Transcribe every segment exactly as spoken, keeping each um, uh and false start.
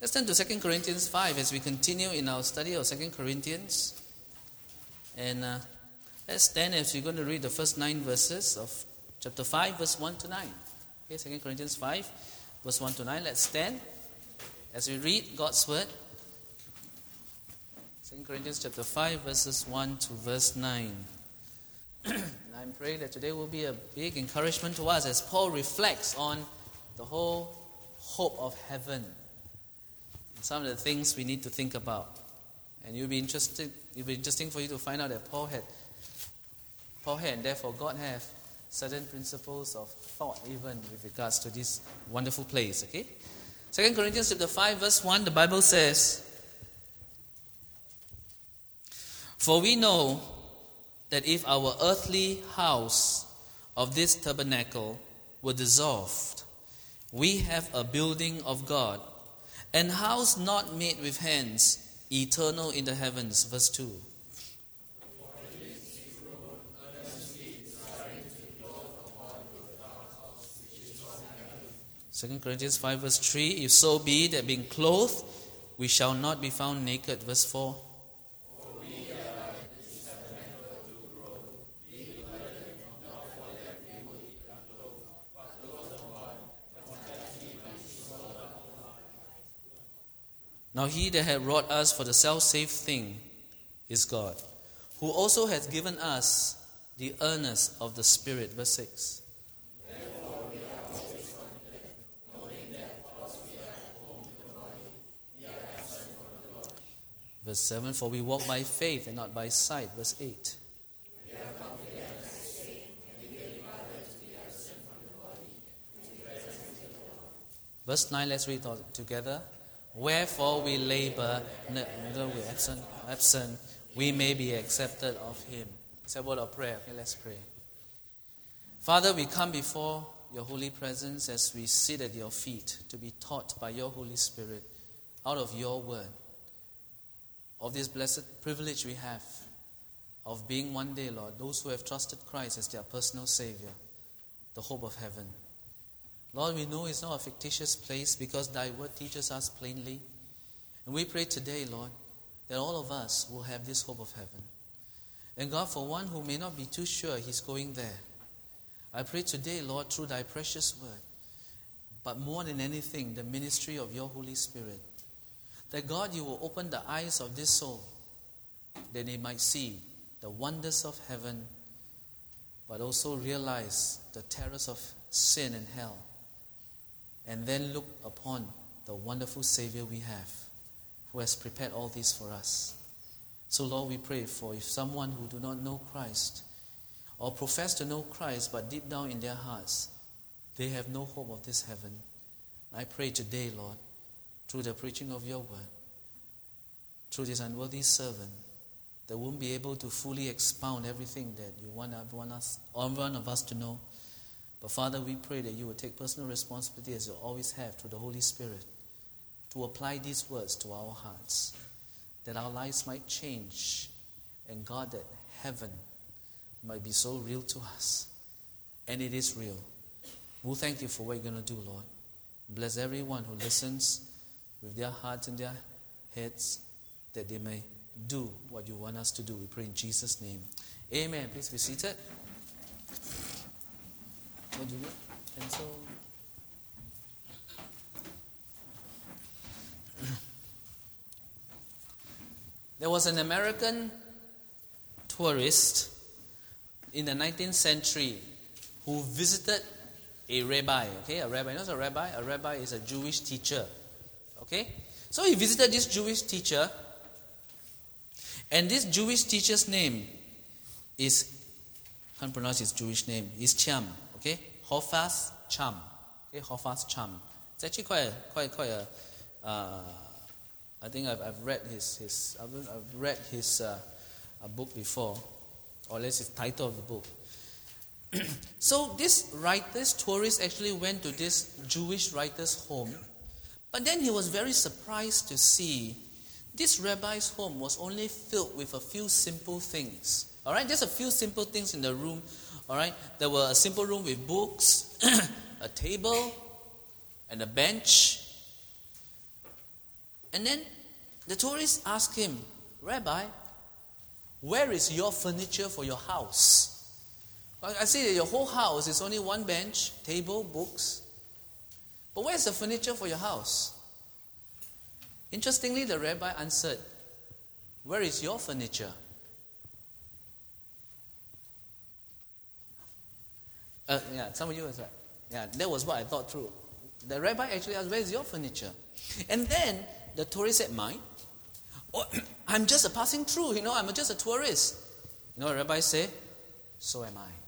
Let's turn to Second Corinthians five as we continue in our study of Second Corinthians. And uh, let's stand as we're going to read the first nine verses of chapter five, verse one to nine. Okay, Second Corinthians five, verse one to nine. Let's stand as we read God's word. Second Corinthians chapter five, verses one to verse nine. And I'm praying that today will be a big encouragement to us as Paul reflects on the whole hope of heaven. And some of the things we need to think about. And you'll be interested, it'll be interesting for you to find out that Paul had, Paul had, and therefore God have certain principles of thought even with regards to this wonderful place. Okay? Second Corinthians chapter five, verse one, the Bible says, "For we know that if our earthly house of this tabernacle were dissolved, we have a building of God, an house not made with hands, eternal in the heavens." Verse two. Second Corinthians five, verse three. "If so be that being clothed, we shall not be found naked." Verse four. "Now he that hath wrought us for the self-same thing is God, who also hath given us the earnest of the Spirit." Verse six. Verse seven, "For we walk by faith and not by sight." Verse eight. Verse nine, let's read it all together. "Wherefore we labor, neither we absent, absent, we may be accepted of Him." It's a word of prayer. Okay, let's pray. Father, we come before your holy presence as we sit at your feet to be taught by your Holy Spirit out of your word, of this blessed privilege we have of being one day, Lord, those who have trusted Christ as their personal Savior, the hope of heaven. Lord, we know it's not a fictitious place because thy word teaches us plainly. And we pray today, Lord, that all of us will have this hope of heaven. And God, for one who may not be too sure he's going there, I pray today, Lord, through thy precious word, but more than anything, the ministry of your Holy Spirit, that God, you will open the eyes of this soul, that they might see the wonders of heaven, but also realize the terrors of sin and hell, and then look upon the wonderful Savior we have, who has prepared all this for us. So Lord, we pray for if someone who do not know Christ, or profess to know Christ, but deep down in their hearts, they have no hope of this heaven. I pray today, Lord, through the preaching of your word, through this unworthy servant, that won't be able to fully expound everything that you want everyone, us, everyone of us to know. But Father, we pray that you will take personal responsibility, as you always have, through the Holy Spirit, to apply these words to our hearts, that our lives might change, and God, that heaven might be so real to us. And it is real. We'll thank you for what you're going to do, Lord. Bless everyone who listens with their hearts and their heads, that they may do what you want us to do. We pray in Jesus' name. Amen. Please be seated. What do you need? Pencil? There was an American tourist in the nineteenth century who visited a rabbi. Okay, a rabbi. You know what's a rabbi? A rabbi is a Jewish teacher. Okay? So he visited this Jewish teacher, and this Jewish teacher's name is, I can't pronounce his Jewish name, is Cham. Okay, Hofaz Cham. Okay, Hofaz Cham. It's actually quite a, quite quite a. Uh, I think I've I've read his his I've, I've read his uh, a book before, or at least the title of the book. So this writer, this tourist actually went to this Jewish writer's home, but then he was very surprised to see this rabbi's home was only filled with a few simple things. All right, just a few simple things in the room. All right, there were a simple room with books, a table, and a bench. And then the tourists ask him, Rabbi, where is your furniture for your house? I see that your whole house is only one bench, table, books. But where's the furniture for your house? Interestingly, the rabbi answered, where is your furniture? Uh, yeah, some of you was like, yeah, that was what I thought through. The rabbi actually asked, where is your furniture? And then the tourist said, mine? Oh, I'm just a passing through, you know, I'm just a tourist. You know what the rabbi said? So am I.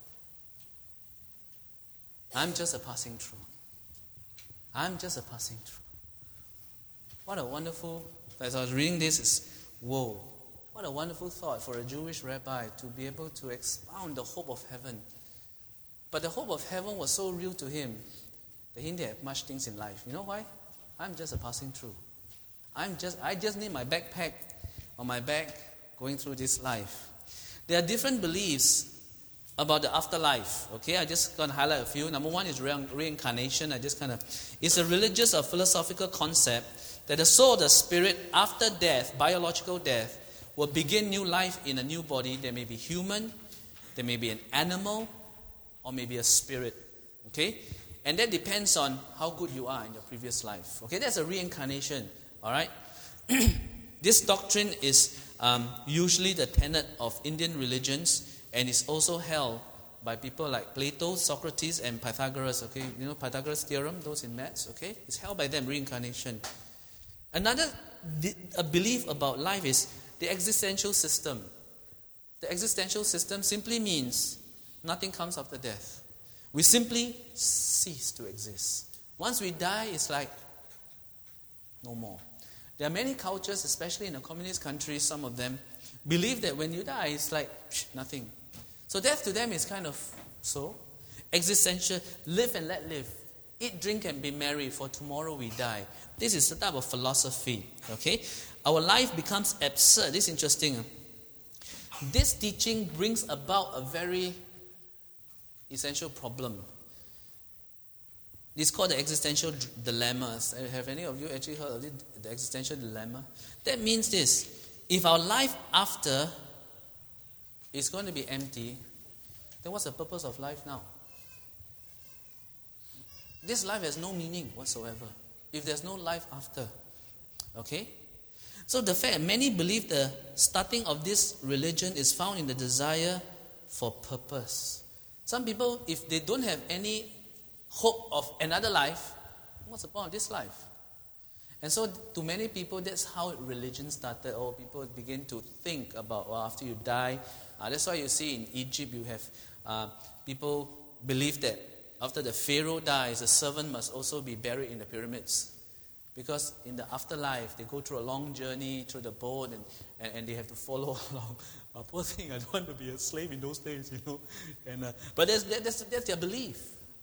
I'm just a passing through. I'm just a passing through. What a wonderful, as I was reading this, is, whoa, what a wonderful thought for a Jewish rabbi to be able to expound the hope of heaven. But the hope of heaven was so real to him that he didn't have much things in life. You know why? I'm just a passing through. I'm just, I just need my backpack on my back going through this life. There are different beliefs about the afterlife. Okay, I just going to highlight a few. Number one is re- reincarnation. I just kind of, it's a religious or philosophical concept that the soul of the spirit after death, biological death, will begin new life in a new body. There may be human, there may be an animal, or maybe a spirit. Okay, and that depends on how good you are in your previous life. Okay, that's a reincarnation. All right. This doctrine is um, usually the tenet of Indian religions. And it's also held by people like Plato, Socrates, and Pythagoras. Okay, you know Pythagoras' theorem, those in maths. Okay, it's held by them, reincarnation. Another a belief about life is the existential system. The existential system simply means nothing comes after death. We simply cease to exist. Once we die, it's like no more. There are many cultures, especially in the communist countries, some of them believe that when you die, it's like psh, nothing. So death to them is kind of so. Existential, live and let live. Eat, drink, and be merry, for tomorrow we die. This is the type of philosophy. Okay? Our life becomes absurd. This is interesting. This teaching brings about a very essential problem. It's called the existential dilemma. Have any of you actually heard of it? The existential dilemma? That means this. If our life after is going to be empty, then what's the purpose of life now? This life has no meaning whatsoever if there's no life after. Okay? So the fact, many believe the starting of this religion is found in the desire for purpose. Some people, if they don't have any hope of another life, what's the point of this life? And so to many people, that's how religion started. Or people begin to think about, well, after you die. Uh, that's why you see in Egypt, you have uh, people believe that after the Pharaoh dies, the servant must also be buried in the pyramids. Because in the afterlife, they go through a long journey through the boat and, and, and they have to follow along. Uh, poor thing, I don't want to be a slave in those days, you know. And uh, But that's, that's, that's their belief.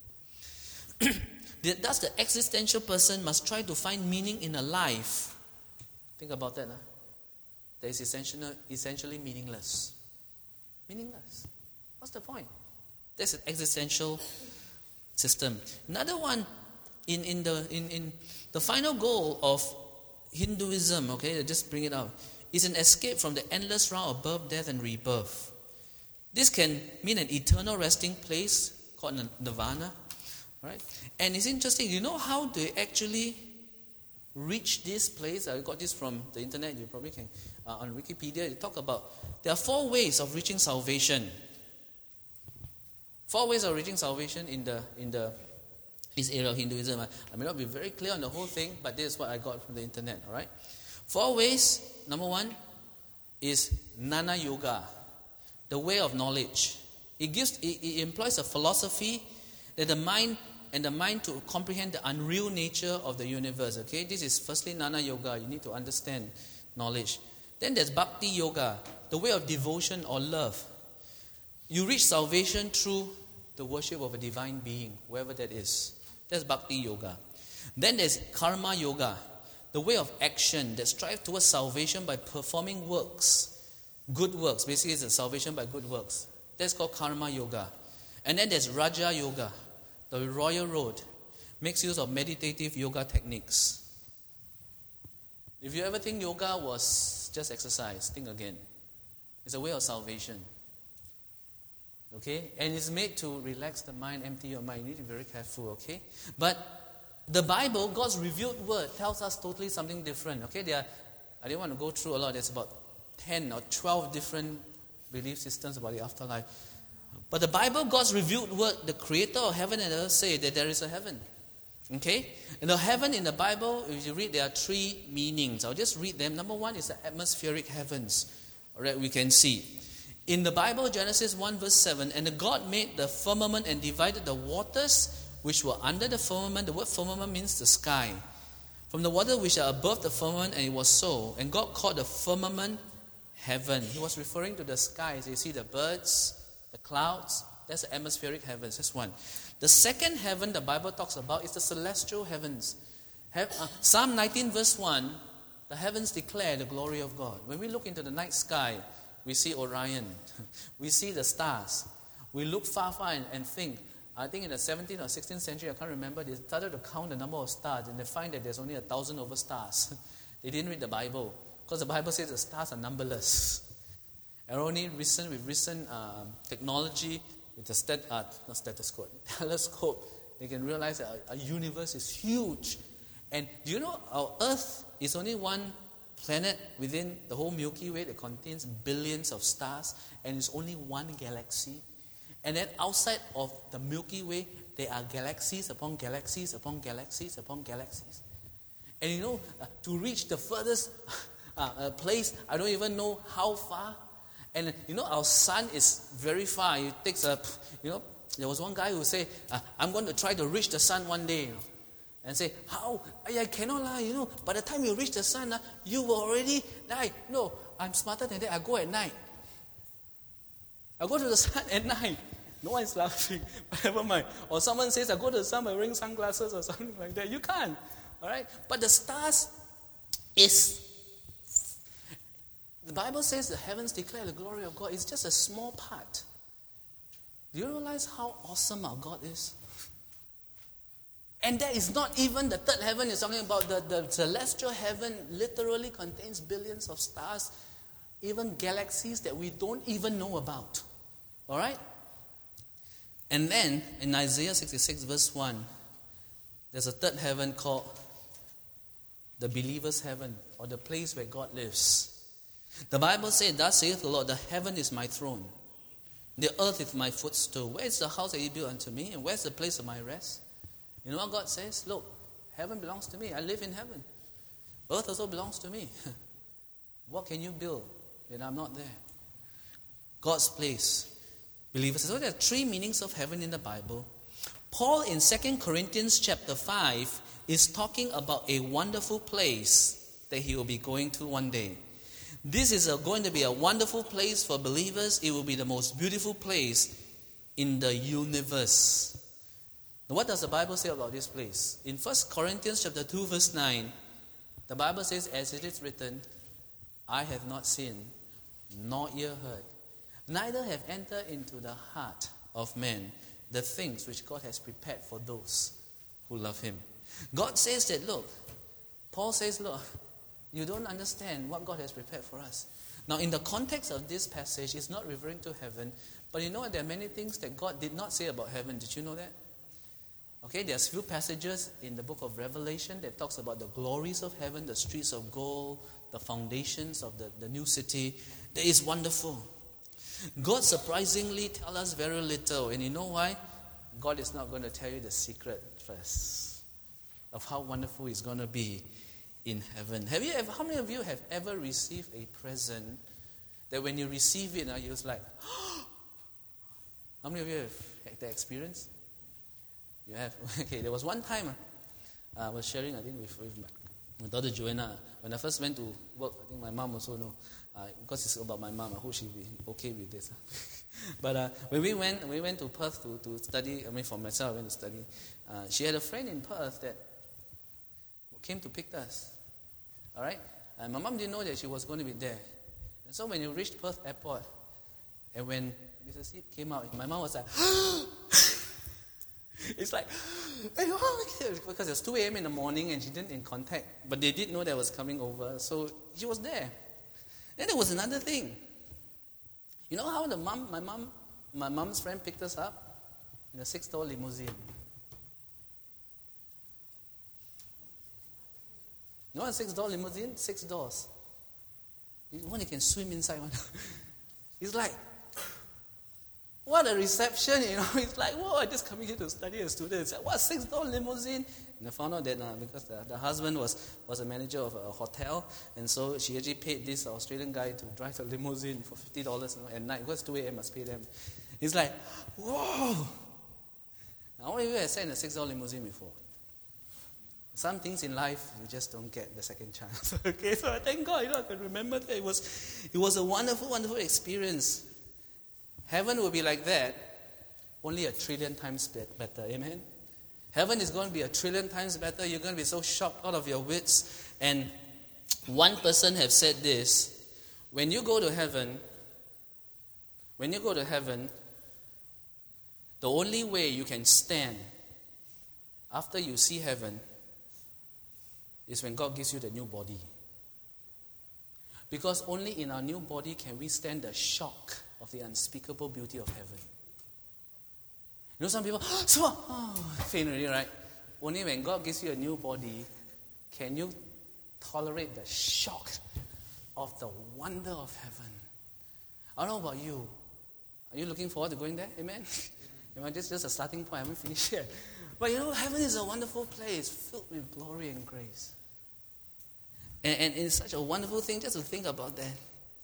Thus, the existential person must try to find meaning in a life. Think about that. Huh? That is essentially, essentially meaningless. Meaningless. What's the point? That's an existential system. Another one, in, in, the, in, in the final goal of Hinduism, okay, just bring it out, is an escape from the endless round of birth, death, and rebirth. This can mean an eternal resting place called nirvana. Right? And it's interesting, you know how they actually reach this place? I got this from the internet, you probably can, uh, on Wikipedia, they talk about, there are four ways of reaching salvation. Four ways of reaching salvation in the in the this area of Hinduism. I, I may not be very clear on the whole thing, but this is what I got from the internet, all right? Four ways, number one, is Jnana Yoga, the way of knowledge. It gives, it, it employs a philosophy that the mind and the mind to comprehend the unreal nature of the universe. Okay, this is firstly Jnana Yoga. You need to understand knowledge. Then there's Bhakti Yoga, the way of devotion or love. You reach salvation through the worship of a divine being, whoever that is. That's Bhakti Yoga. Then there's Karma Yoga, the way of action that strives towards salvation by performing works, good works. Basically, it's a salvation by good works. That's called Karma Yoga. And then there's Raja Yoga, the royal road, makes use of meditative yoga techniques. If you ever think yoga was just exercise, think again. It's a way of salvation. Okay? And it's made to relax the mind, empty your mind. You need to be very careful, okay? But the Bible, God's revealed word, tells us totally something different. Okay? There are, I didn't want to go through a lot. There's about ten or twelve different belief systems about the afterlife. But the Bible, God's revealed word, the creator of heaven and earth, say that there is a heaven. Okay? And the heaven in the Bible, if you read, there are three meanings. I'll just read them. Number one is the atmospheric heavens. Alright, we can see. In the Bible, Genesis one verse seven, and the God made the firmament and divided the waters which were under the firmament. The word firmament means the sky. From the water which are above the firmament, and it was so. And God called the firmament heaven. He was referring to the skies. You see the birds, the clouds. That's the atmospheric heavens. That's one. The second heaven the Bible talks about is the celestial heavens. Psalm nineteen verse one, the heavens declare the glory of God. When we look into the night sky, we see Orion. We see the stars. We look far, far and, and think. I think in the seventeenth or sixteenth century, I can't remember, they started to count the number of stars and they find that there's only a thousand over stars. They didn't read the Bible because the Bible says the stars are numberless. And only recent, with recent um, technology, with the stat, uh, not stethoscope, telescope, they can realize that our, our universe is huge. And do you know our Earth is only one planet within the whole Milky Way that contains billions of stars, and it's only one galaxy. And then outside of the Milky Way, there are galaxies upon galaxies upon galaxies upon galaxies. And you know, uh, to reach the furthest uh, uh, place, I don't even know how far. And you know, our sun is very far. It takes a, you know, there was one guy who said, uh, I'm going to try to reach the sun one day. You know, and say, how? I, I cannot lie, you know. By the time you reach the sun, uh, you will already die. No, I'm smarter than that. I go at night. I go to the sun at night. No one's laughing, but never mind. Or someone says, I go to the sun by wearing sunglasses or something like that. You can't. All right? But the stars is, the Bible says the heavens declare the glory of God. It's just a small part. Do you realize how awesome our God is? And that is not even the third heaven is talking about. The, the celestial heaven literally contains billions of stars, even galaxies that we don't even know about. All right? And then in Isaiah sixty-six verse one, there's a third heaven called the believer's heaven, or the place where God lives. The Bible says, thus saith the Lord, the heaven is my throne, the earth is my footstool. Where is the house that you built unto me, and where's the place of my rest? You know what God says? Look, heaven belongs to me. I live in heaven. Earth also belongs to me. What can you build that I'm not there? God's place. Believers. So there are three meanings of heaven in the Bible. Paul in Second Corinthians chapter five is talking about a wonderful place that he will be going to one day. This is a, going to be a wonderful place for believers. It will be the most beautiful place in the universe. Now, what does the Bible say about this place? In First Corinthians chapter two verse nine, the Bible says, as it is written, I have not seen, nor ear heard, neither have entered into the heart of man the things which God has prepared for those who love him. God says that, look, Paul says, look, you don't understand what God has prepared for us. Now, in the context of this passage, it's not referring to heaven, but you know what? There are many things that God did not say about heaven. Did you know that? Okay, there's few passages in the book of Revelation that talks about the glories of heaven, the streets of gold, the foundations of the, the new city. That is wonderful. God surprisingly tells us very little. And you know why? God is not going to tell you the secret first of how wonderful it's going to be in heaven. Have you ever, how many of you have ever received a present that when you receive it, you're just like, oh! How many of you have had that experience? You have? Okay, there was one time uh, I was sharing, I think, with, with my, my daughter Joanna. When I first went to work, I think my mom also know. Uh, because it's about my mom, I hope she'll be okay with this. But uh, when we went we went to Perth to, to study, I mean for myself, I went to study. Uh, she had a friend in Perth that came to pick us. All right? And my mom didn't know that she was going to be there. And so when you reached Perth Airport, and when Missus Heath came out, my mom was like, It's like, because it's two a.m. in the morning and she didn't in contact. But they did know that I was coming over, so she was there. Then there was another thing. You know how the mom, my mom, my mom's friend picked us up? In a six-door limousine. You know a six-door limousine? Six doors. One you can swim inside one. It's like, what a reception, you know. It's like, whoa, I'm just coming here to study as a student. It's like, what, six-door limousine? And I found out that uh, because the, the husband was, was a manager of a hotel, and so she actually paid this Australian guy to drive the limousine for fifty dollars, you know, at night. Because two a.m. must pay them. It's like, whoa. Now, how many of you have sat in a six-door limousine before? Some things in life, you just don't get the second chance. Okay, so I thank God, you know, I can remember that. It was, it was a wonderful, wonderful experience. Heaven will be like that, only a trillion times better. Amen? Heaven is going to be a trillion times better. You're going to be so shocked out of your wits. And one person have said this: when you go to heaven, when you go to heaven, the only way you can stand after you see heaven is when God gives you the new body. Because only in our new body can we stand the shock of the unspeakable beauty of heaven. You know, some people, so, oh, faint already, right? Only when God gives you a new body can you tolerate the shock of the wonder of heaven. I don't know about you. Are you looking forward to going there? Amen? Amen. This is just a starting point. I haven't finished yet. But you know, heaven is a wonderful place filled with glory and grace. And, and it's such a wonderful thing just to think about that.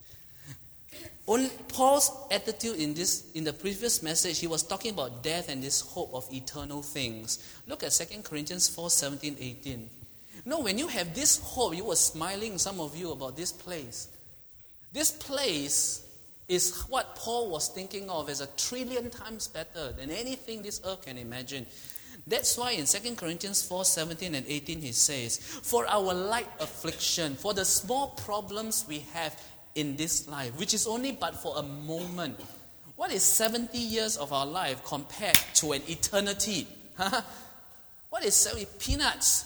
Only Paul's attitude in this, in the previous message, he was talking about death and this hope of eternal things. Look at Second Corinthians four, seventeen, eighteen. You know, when you have this hope, you were smiling, some of you, about this place. This place is what Paul was thinking of as a trillion times better than anything this earth can imagine. That's why in Second Corinthians four, seventeen and eighteen he says, for our light affliction, for the small problems we have in this life, which is only but for a moment. What is seventy years of our life compared to an eternity? What is seventy? Peanuts.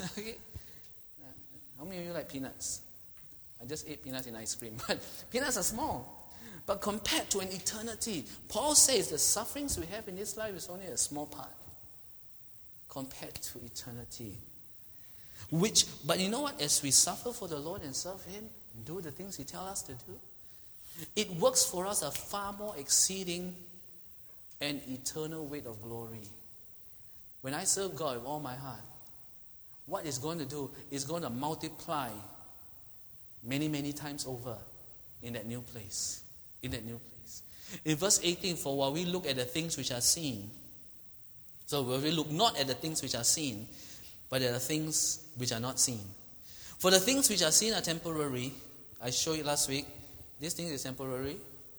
How many of you like peanuts? I just ate peanuts in ice cream. But peanuts are small. But compared to an eternity, Paul says the sufferings we have in this life is only a small part compared to eternity. Which, but you know what? As we suffer for the Lord and serve Him, do the things He tells us to do, it works for us a far more exceeding and eternal weight of glory. When I serve God with all my heart, what it's going to do is going to multiply many, many times over in that new place. In that new place. In verse eighteen, for while we look at the things which are seen, so we look not at the things which are seen, but at the things which are not seen. For the things which are seen are temporary. I showed you last week. This thing is temporary.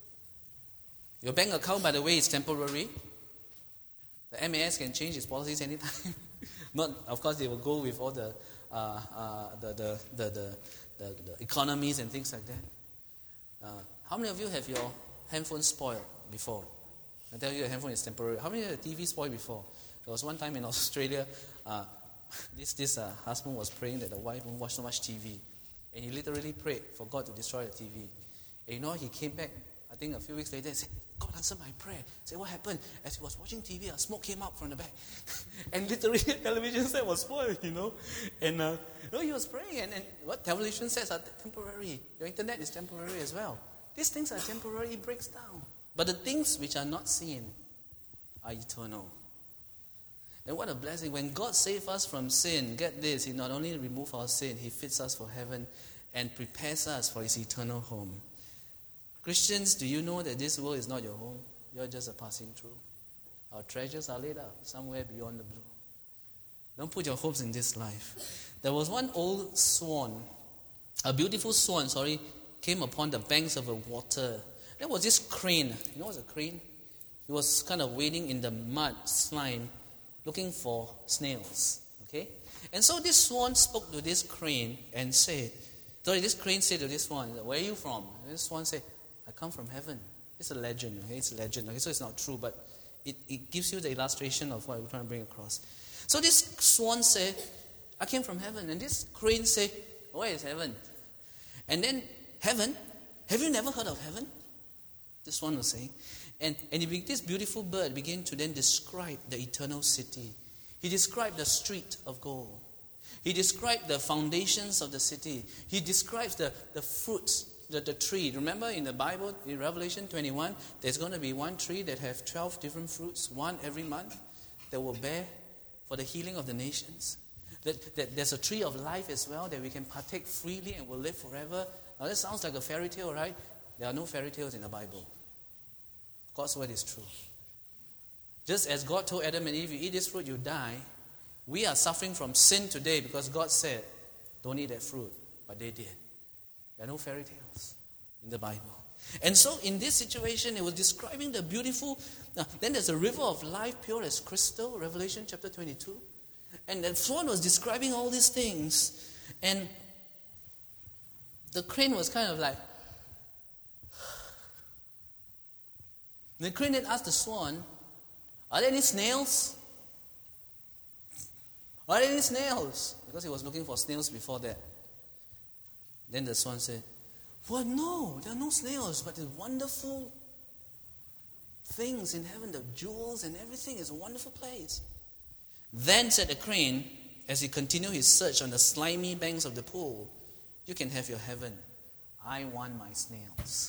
Your bank account, by the way, is temporary. The M A S can change its policies anytime. Not, of course, they will go with all the, uh, uh, the, the, the, the, the, the economies and things like that. Uh, how many of you have your handphone spoiled before? I tell you, your handphone is temporary. How many of you have the T V spoiled before? There was one time in Australia, uh, this this uh, husband was praying that the wife won't watch so much T V. And he literally prayed for God to destroy the T V. And you know, he came back, I think a few weeks later, and said, God answered my prayer. I said, what happened? As he was watching T V, a smoke came out from the back. And literally, the television set was spoiled, you know. And uh, you know, he was praying, and, and what television sets are temporary. Your internet is temporary as well. These things are temporary, it breaks down. But the things which are not seen are eternal. And what a blessing. When God saves us from sin, get this, He not only removes our sin, He fits us for heaven and prepares us for His eternal home. Christians, do you know that this world is not your home? You're just a passing through. Our treasures are laid up somewhere beyond the blue. Don't put your hopes in this life. There was one old swan, a beautiful swan, sorry, came upon the banks of a water. There was this crane. You know what's a crane? He was kind of wading in the mud, slime, looking for snails. Okay? And so this swan spoke to this crane and said, sorry, this crane said to this swan, where are you from? And this swan said, I come from heaven. It's a legend, okay? It's a legend, okay? So it's not true, but it, it gives you the illustration of what we're trying to bring across. So this swan said, I came from heaven. And this crane said, where is heaven? And then, heaven? Have you never heard of heaven? This swan was saying. And, and he, this beautiful bird began to then describe the eternal city. He described the street of gold. He described the foundations of the city. He describes the, the fruits, the, the tree. Remember in the Bible, in Revelation twenty-one, there's going to be one tree that have twelve different fruits, one every month, that will bear for the healing of the nations. That, that there's a tree of life as well that we can partake freely and will live forever. Now that sounds like a fairy tale, right? There are no fairy tales in the Bible. God's word is true. Just as God told Adam and Eve, you eat this fruit, you die. We are suffering from sin today because God said, don't eat that fruit. But they did. There are no fairy tales in the Bible. And so in this situation, it was describing the beautiful... Uh, then there's a river of life, pure as crystal, Revelation chapter twenty-two. And the swan was describing all these things. And the crane was kind of like... The crane then asked the swan, are there any snails? Are there any snails? Because he was looking for snails before that. Then the swan said, well, no, there are no snails, but the wonderful things in heaven, the jewels and everything is a wonderful place. Then said the crane, as he continued his search on the slimy banks of the pool, you can have your heaven. I want my snails.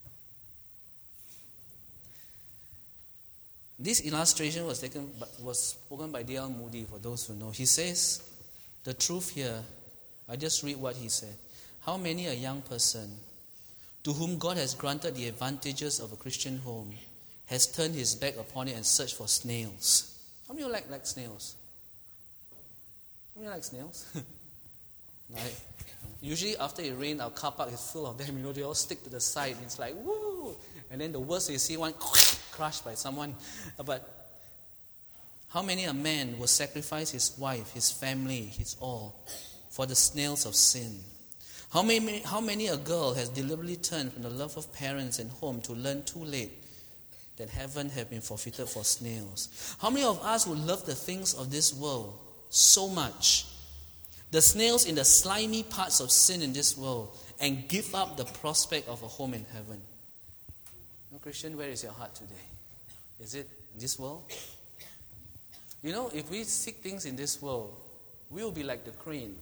This illustration was taken, was spoken by D L Moody, for those who know. He says, the truth here, I just read what he said. How many a young person to whom God has granted the advantages of a Christian home has turned his back upon it and searched for snails? How many of you like, like snails? How many of you like snails? Right. Usually after it rains, our car park is full of them. You know, they all stick to the side. It's like, woo! And then the worst is you see one crushed by someone. But how many a man will sacrifice his wife, his family, his all for the snails of sin? How many, how many a girl has deliberately turned from the love of parents and home to learn too late that heaven had been forfeited for snails? How many of us would love the things of this world so much, the snails in the slimy parts of sin in this world, and give up the prospect of a home in heaven? No, Christian, where is your heart today? Is it in this world? You know, if we seek things in this world, we will be like the crane.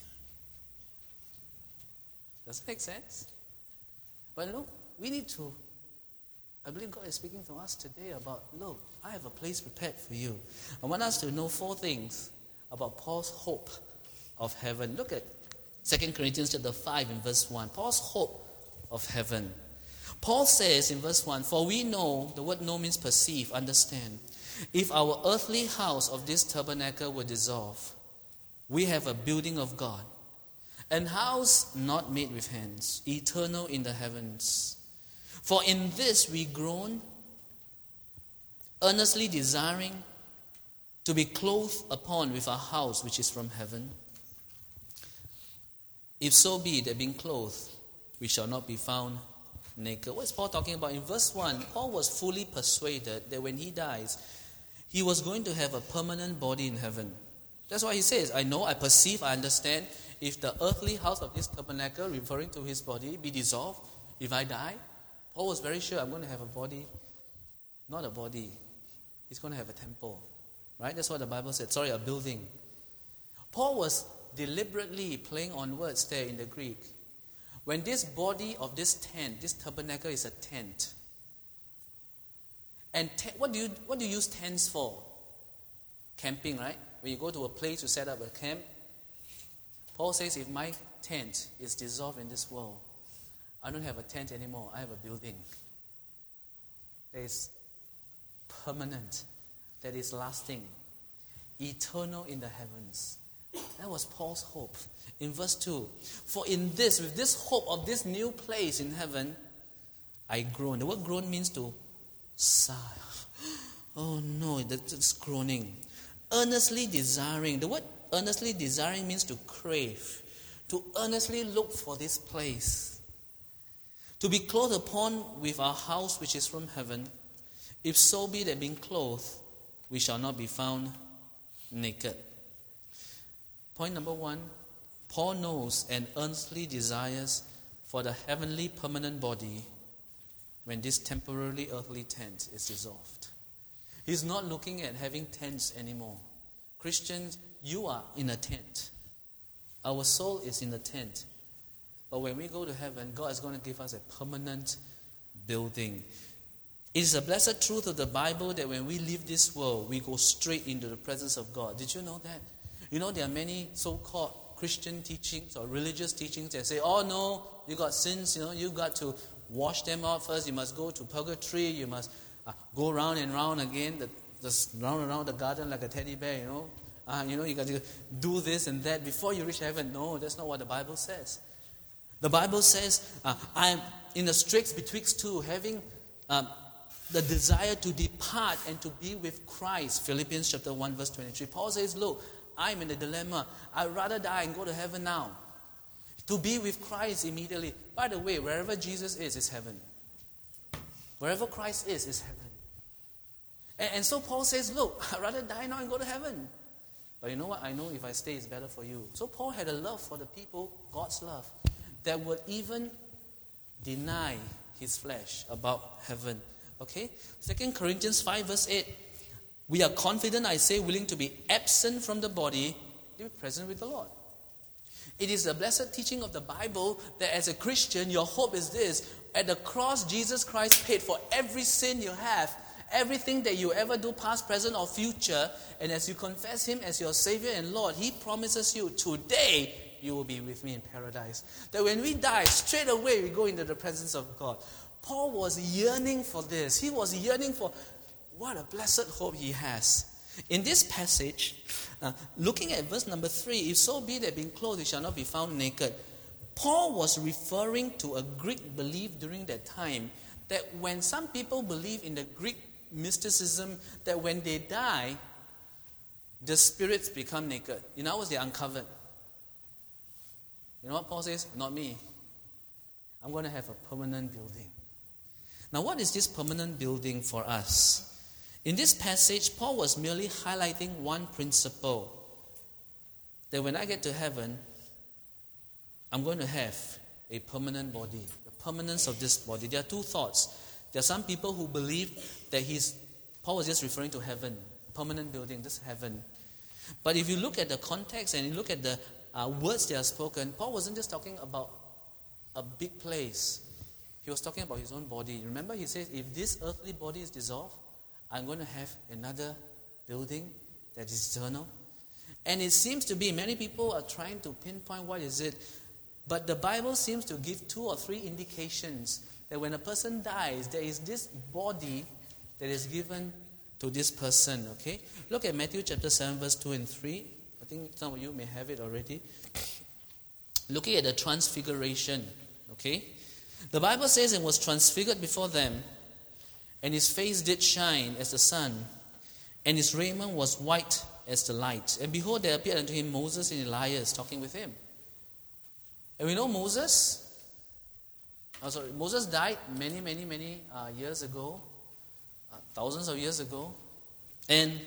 Does it make sense? But look, we need to, I believe God is speaking to us today about, look, I have a place prepared for you. I want us to know four things about Paul's hope of heaven. Look at Second Corinthians chapter five and verse one. Paul's hope of heaven. Paul says in verse one, for we know, the word know means perceive, understand. If our earthly house of this tabernacle were dissolved, we have a building of God, an house not made with hands, eternal in the heavens. For in this we groan, earnestly desiring to be clothed upon with a house which is from heaven. If so be that being clothed, we shall not be found naked. What is Paul talking about? In verse one, Paul was fully persuaded that when he dies, he was going to have a permanent body in heaven. That's why he says, I know, I perceive, I understand. If the earthly house of this tabernacle, referring to his body, be dissolved, if I die, Paul was very sure I'm going to have a body, not a body. He's going to have a temple. Right? That's what the Bible said. Sorry, a building. Paul was deliberately playing on words there in the Greek. When this body of this tent, this tabernacle is a tent. And te- what do you what do you use tents for? Camping, right? When you go to a place to set up a camp. Paul says, if my tent is dissolved in this world, I don't have a tent anymore. I have a building that is permanent, that is lasting, eternal in the heavens. That was Paul's hope. In verse two, for in this, with this hope of this new place in heaven, I groan. The word groan means to sigh. Oh no, that's groaning. Earnestly desiring. The word earnestly desiring means to crave, to earnestly look for this place. To be clothed upon with our house which is from heaven, If so be that being clothed, we shall not be found naked. Point number one, Paul knows and earnestly desires for the heavenly permanent body when this temporarily earthly tent is dissolved. He's not looking at having tents anymore. Christians, you are in a tent. Our soul is in a tent. But when we go to heaven, God is going to give us a permanent building. It is a blessed truth of the Bible that when we leave this world, we go straight into the presence of God. Did you know that? You know, there are many so-called Christian teachings or religious teachings that say, oh no, you got sins, you know, you got to wash them out first. You must go to purgatory. You must uh, go round and round again, the, just round and round the garden like a teddy bear, you know. Uh, you know, you got to do this and that before you reach heaven. No, that's not what the Bible says. The Bible says, uh, I am in the straits betwixt two, having um, the desire to depart and to be with Christ. Philippians chapter one, verse twenty-three. Paul says, look, I'm in a dilemma. I'd rather die and go to heaven now. To be with Christ immediately. By the way, wherever Jesus is, is heaven. Wherever Christ is, is heaven. And, and so Paul says, look, I'd rather die now and go to heaven. But you know what? I know if I stay, it's better for you. So Paul had a love for the people, God's love, that would even deny his flesh about heaven. Okay? Second Corinthians five, verse eight. We are confident, I say, willing to be absent from the body, to be present with the Lord. It is the blessed teaching of the Bible that as a Christian, your hope is this. At the cross, Jesus Christ paid for every sin you have, everything that you ever do, past, present, or future. And as you confess Him as your Savior and Lord, He promises you, today you will be with me in paradise. That when we die, straight away we go into the presence of God. Paul was yearning for this. He was yearning for what a blessed hope he has. In this passage, uh, looking at verse number three, if so be that being clothed, you shall not be found naked. Paul was referring to a Greek belief during that time that when some people believe in the Greek mysticism that when they die, the spirits become naked. In other words, they're uncovered. You know what Paul says? Not me. I'm going to have a permanent building. Now, what is this permanent building for us? In this passage, Paul was merely highlighting one principle. That when I get to heaven, I'm going to have a permanent body. The permanence of this body. There are two thoughts. There are some people who believe that he's, Paul was just referring to heaven. Permanent building, just heaven. But if you look at the context and you look at the uh, words that are spoken, Paul wasn't just talking about a big place. He was talking about his own body. Remember, he says, if this earthly body is dissolved, I'm going to have another building that is eternal. And it seems to be, many people are trying to pinpoint what is it. But the Bible seems to give two or three indications that when a person dies, there is this body that is given to this person. Okay? Look at Matthew chapter seven, verse two and three. I think some of you may have it already. Looking at the transfiguration. Okay? The Bible says it was transfigured before them, and his face did shine as the sun, and his raiment was white as the light. And behold, there appeared unto him Moses and Elias talking with him. And we know Moses, oh sorry, Moses died many, many, many uh, years ago, uh, thousands of years ago. And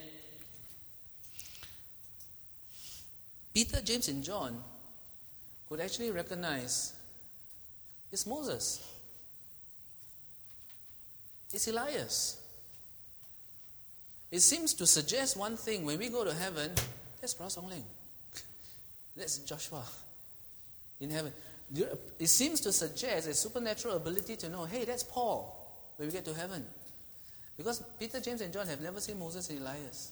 Peter, James, and John could actually recognize it's Moses. It's Elias. It seems to suggest one thing. When we go to heaven, that's Pra Song Ling. That's Joshua in heaven. It seems to suggest a supernatural ability to know, hey, that's Paul when we get to heaven. Because Peter, James, and John have never seen Moses and Elias.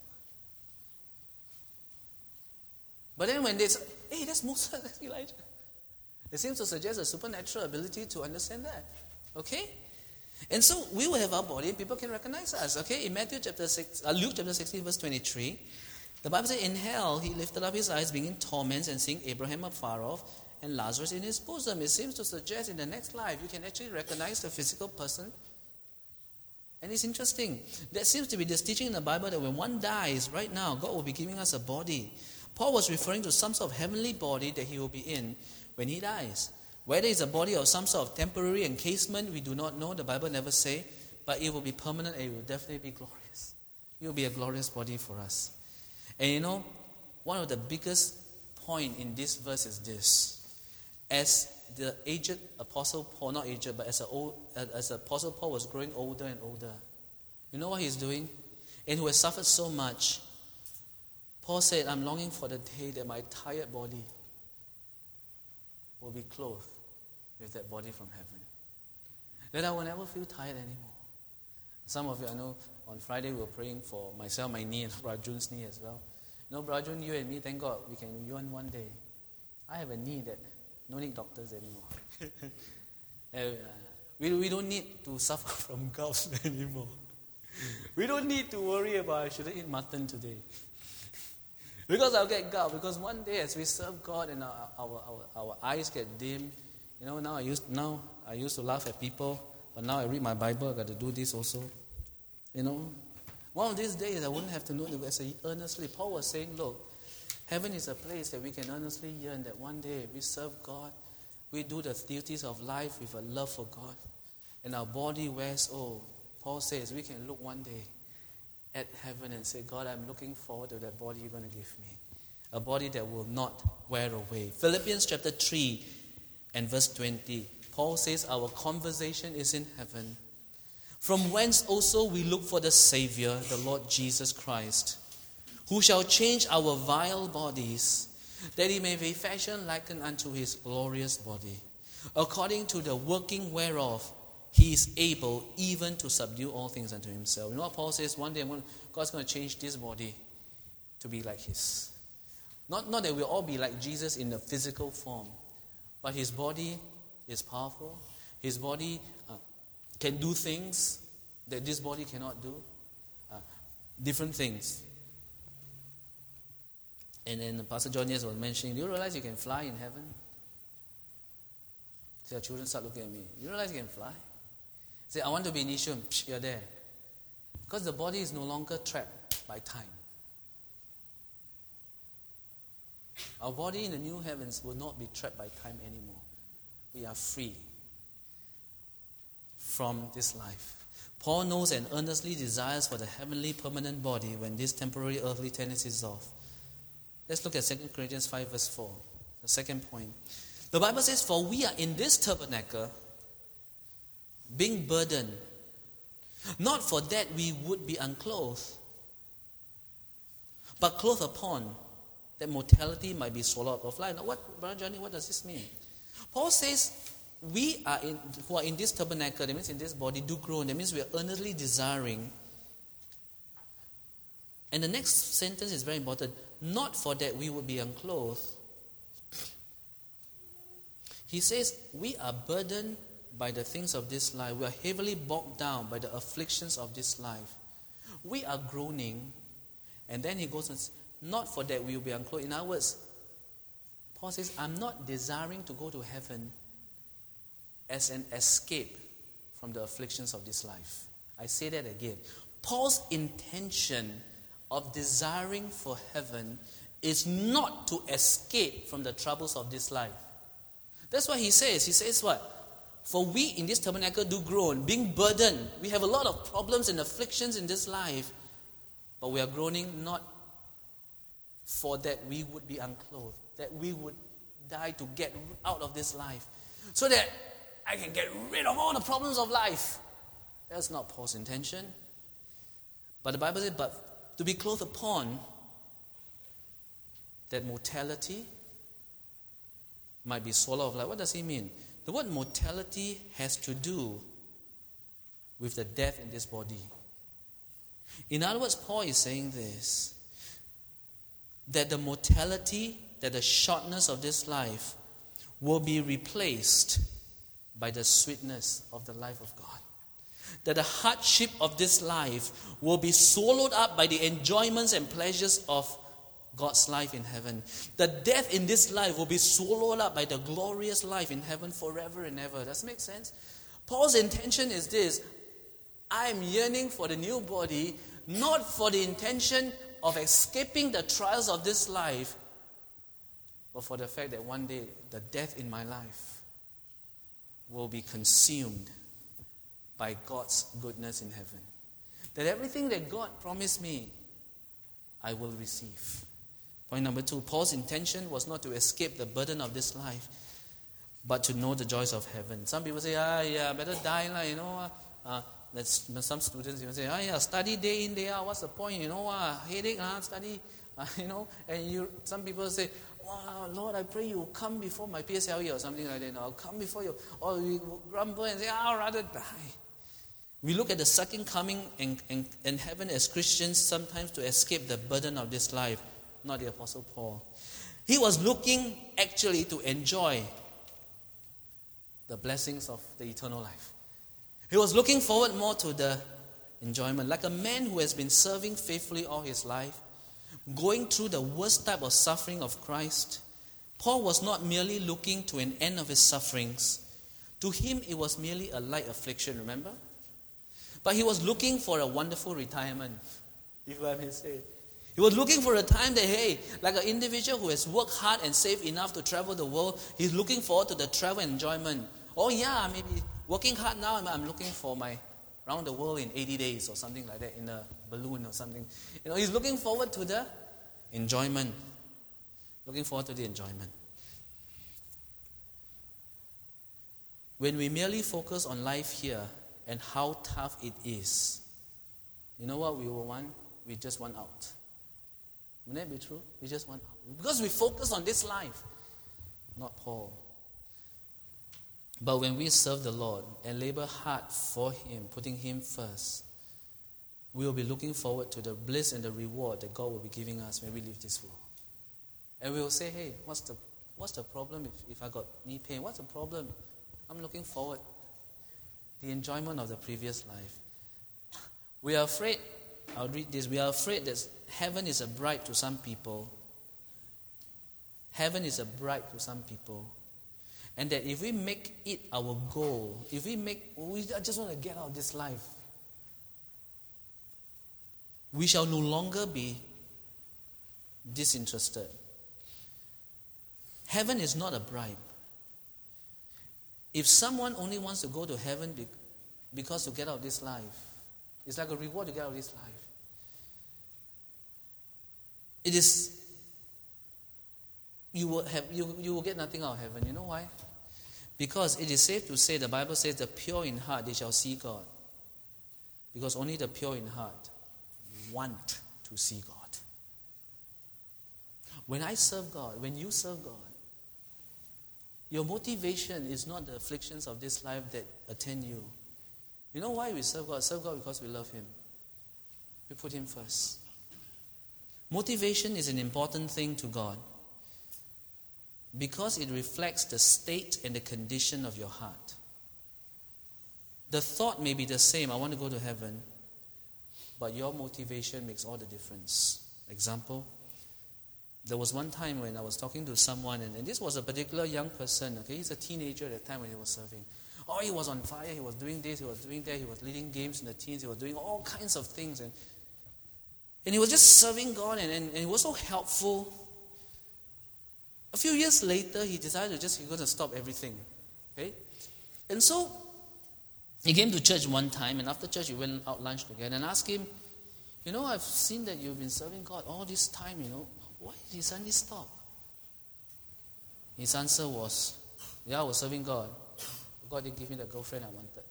But then when they say, hey, that's Moses, that's Elijah. It seems to suggest a supernatural ability to understand that. Okay? And so we will have our body and people can recognize us. Okay? In Matthew chapter six, uh, Luke chapter sixteen, verse twenty-three, the Bible says, in hell he lifted up his eyes, being in torments, and seeing Abraham afar off and Lazarus in his bosom. It seems to suggest in the next life you can actually recognize the physical person. And it's interesting. There seems to be this teaching in the Bible that when one dies right now, God will be giving us a body. Paul was referring to some sort of heavenly body that he will be in when he dies. Whether it's a body of some sort of temporary encasement, we do not know. The Bible never say. but it will be permanent and it will definitely be glorious. It will be a glorious body for us. And you know, one of the biggest point in this verse is this. As the aged Apostle Paul, not aged, but as, a old, as the Apostle Paul was growing older and older, you know what he's doing? And who has suffered so much, Paul said, I'm longing for the day that my tired body will be clothed with that body from heaven. That I will never feel tired anymore. Some of you, I know, on Friday we were praying for myself, my knee, and Rajun's knee as well. You know, Rajun, you and me, thank God, we can yawn one day. I have a knee that no need doctors anymore. uh, we, we don't need to suffer from gout anymore. We don't need to worry about I shouldn't eat mutton today. Because I'll get gout. Because one day as we serve God and our, our, our, our eyes get dim, you know, now I used now I used to laugh at people, but now I read my Bible, I got to do this also. You know, one of these days I wouldn't have to know it as earnestly. Paul was saying, look, heaven is a place that we can earnestly yearn that one day we serve God, we do the duties of life with a love for God, and our body wears, oh, Paul says we can look one day at heaven and say, God, I'm looking forward to that body you're going to give me. A body that will not wear away. Philippians chapter three and verse twenty. Paul says our conversation is in heaven, from whence also we look for the Savior, the Lord Jesus Christ, who shall change our vile bodies, that he may be fashioned likened unto his glorious body, according to the working whereof he is able even to subdue all things unto himself. You know what Paul says? One day going, God's going to change this body to be like his. Not, not that we'll all be like Jesus in the physical form, but his body is powerful. His body uh, can do things that this body cannot do. Uh, different things. And then Pastor John Yes was mentioning, do you realize you can fly in heaven? So your children start looking at me. You realize you can fly? Say, I want to be in Yishun. Psh, you're there. Because the body is no longer trapped by time. Our body in the new heavens will not be trapped by time anymore. We are free from this life. Paul knows and earnestly desires for the heavenly permanent body when this temporary earthly tendency is off. Let's look at Second Corinthians five verse four. The second point. The Bible says, for we are in this tabernacle being burdened, not for that we would be unclothed, but clothed upon, that mortality might be swallowed up of life. Now, what, Brother Johnny, what does this mean? Paul says, we are in, who are in this tabernacle, that means in this body, do groan. That means we are earnestly desiring. And the next sentence is very important. Not for that we would be unclothed. He says, we are burdened by the things of this life. We are heavily bogged down by the afflictions of this life. We are groaning. And then he goes and says, not for that we will be unclothed. In other words, Paul says, I'm not desiring to go to heaven as an escape from the afflictions of this life. I say that again. Paul's intention of desiring for heaven is not to escape from the troubles of this life. That's what he says. He says what? For we in this tabernacle do groan, being burdened. We have a lot of problems and afflictions in this life, but we are groaning not for that we would be unclothed, that we would die to get out of this life, so that I can get rid of all the problems of life. That's not Paul's intention. But the Bible says, but to be clothed upon, that mortality might be swallowed of life. What does he mean? The word mortality has to do with the death in this body. In other words, Paul is saying this, that the mortality, that the shortness of this life will be replaced by the sweetness of the life of God. That the hardship of this life will be swallowed up by the enjoyments and pleasures of God's life in heaven. The death in this life will be swallowed up by the glorious life in heaven forever and ever. Does that make sense? Paul's intention is this: I am yearning for the new body, not for the intention of escaping the trials of this life, but for the fact that one day the death in my life will be consumed by God's goodness in heaven. That everything that God promised me, I will receive. Point number two, Paul's intention was not to escape the burden of this life, but to know the joys of heaven. Some people say, ah, yeah, better die, lah, you know. Uh, that's, some students even say, ah, yeah, study day in, day out. What's the point, you know? Uh, headache, uh, study, uh, you know. And you, some people say, wow, Lord, I pray you come before my P S L E or something like that. I'll come before you. Or we grumble and say, I'd rather die. We look at the second coming in, in, in heaven as Christians sometimes to escape the burden of this life. Not the Apostle Paul. He was looking actually to enjoy the blessings of the eternal life. He was looking forward more to the enjoyment. Like a man who has been serving faithfully all his life, going through the worst type of suffering of Christ, Paul was not merely looking to an end of his sufferings. To him, it was merely a light affliction, remember? But he was looking for a wonderful retirement, if I may say. He was looking for a time that, hey, like an individual who has worked hard and saved enough to travel the world, he's looking forward to the travel enjoyment. Oh yeah, maybe working hard now, I'm looking for my round the world in eighty days or something like that, in a balloon or something. You know, he's looking forward to the enjoyment. Looking forward to the enjoyment. When we merely focus on life here and how tough it is, you know what we will want? We just want out. Wouldn't that be true? We just want out. Because we focus on this life, not Paul. But when we serve the Lord and labor hard for Him, putting Him first, we will be looking forward to the bliss and the reward that God will be giving us when we leave this world. And we will say, hey, what's the what's the problem if, if I got knee pain? What's the problem? I'm looking forward to the enjoyment of the previous life. We are afraid, I'll read this, we are afraid that heaven is a bride to some people. Heaven is a bride to some people. And that if we make it our goal, if we make, we just want to get out of this life, we shall no longer be disinterested. Heaven is not a bribe. If someone only wants to go to heaven because to get out of this life, it's like a reward to get out of this life. It is, you will have you, you will get nothing out of heaven. You know why? Because it is safe to say, the Bible says, the pure in heart, they shall see God. Because only the pure in heart want to see God. When I serve God, when you serve God, your motivation is not the afflictions of this life that attend you. You know why we serve God? Serve God because we love Him. We put Him first. Motivation is an important thing to God because it reflects the state and the condition of your heart. The thought may be the same, I want to go to heaven, but your motivation makes all the difference. Example, there was one time when I was talking to someone, and, and this was a particular young person, okay, he's a teenager at the time when he was serving. Oh, he was on fire, he was doing this, he was doing that, he was leading games in the teens, he was doing all kinds of things, and And he was just serving God, and, and, and he was so helpful. A few years later, he decided to just, he's going to stop everything. Okay? And so, he came to church one time, and after church, we went out lunch together, and asked him, you know, I've seen that you've been serving God all this time, you know, why did you suddenly stop? His answer was, yeah, I was serving God. God didn't give me the girlfriend I wanted.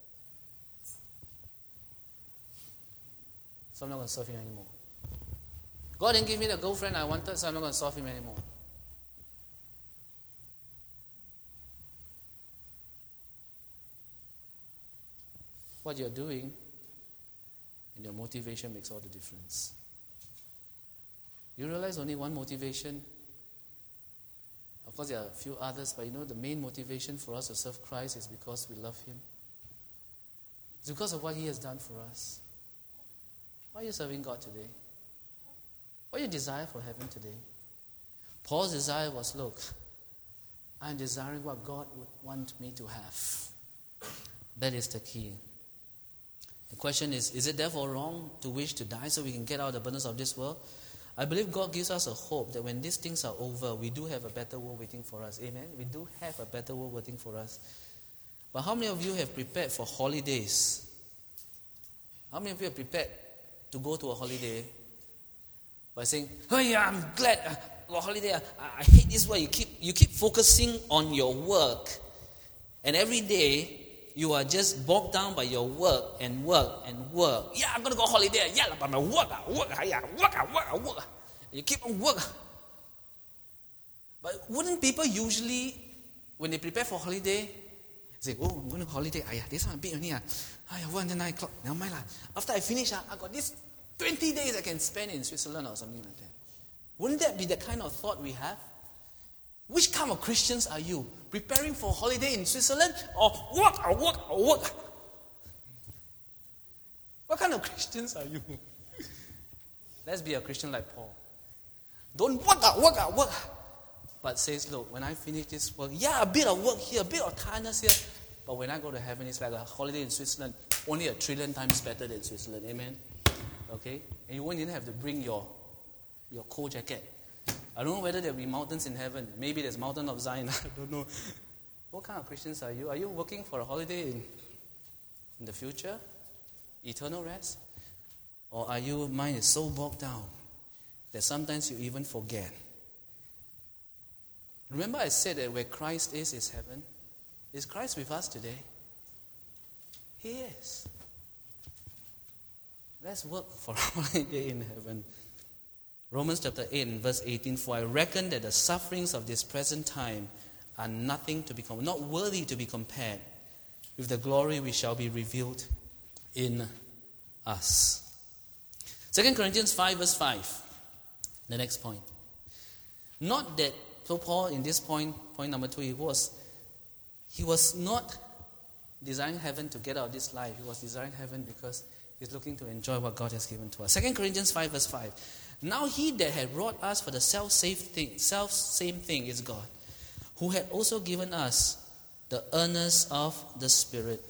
So I'm not going to serve Him anymore. God didn't give me the girlfriend I wanted, so I'm not going to serve Him anymore. What you're doing and your motivation makes all the difference. You realize only one motivation? Of course, there are a few others, but you know the main motivation for us to serve Christ is because we love Him. It's because of what He has done for us. Why are you serving God today? What is your desire for heaven today? Paul's desire was, look, I'm desiring what God would want me to have. That is the key. The question is, is it therefore wrong to wish to die so we can get out of the burdens of this world? I believe God gives us a hope that when these things are over, we do have a better world waiting for us. Amen? We do have a better world waiting for us. But how many of you have prepared for holidays How many of you are prepared to go to a holiday by saying, "Hey, I'm glad uh, go holiday. I, I hate this way. You keep you keep focusing on your work, and every day you are just bogged down by your work and work and work. Yeah, I'm gonna go holiday. Yeah, but my work, work, yeah, work, work, work. You keep on work. But wouldn't people usually, when they prepare for holiday, say, "Oh, I'm going to holiday. Ah, yeah, this one a bit only. Ah, yeah, work until nine o'clock. Never mind lah. After I finish, ah, I got this twenty days I can spend in Switzerland or something like that." Wouldn't that be the kind of thought we have? Which kind of Christians are you? Preparing for holiday in Switzerland or work or work or work? What kind of Christians are you? Let's be a Christian like Paul. Don't work out, work out, work. But says, look, when I finish this work, yeah, a bit of work here, a bit of tiredness here. But when I go to heaven, it's like a holiday in Switzerland, only a trillion times better than Switzerland. Amen? Okay? And you won't even have to bring your, your coat jacket. I don't know whether there will be mountains in heaven. Maybe there's Mountain of Zion. I don't know. What kind of Christians are you? Are you working for a holiday in, in the future? Eternal rest? Or are you, mind is so bogged down that sometimes you even forget? Remember I said that where Christ is, is heaven. Is Christ with us today? He is. Let's work for a holiday in heaven. Romans chapter eight and verse eighteen, "For I reckon that the sufferings of this present time are nothing to be, not worthy to be compared with the glory which shall be revealed in us." Second Corinthians five verse five, the next point. Not that, so Paul in this point, point number two, he was, he was not desiring heaven to get out of this life. He was desiring heaven because he's looking to enjoy what God has given to us. Second Corinthians five verse five. "Now he that had wrought us for the self-same thing, self-same thing is God, who had also given us the earnest of the Spirit."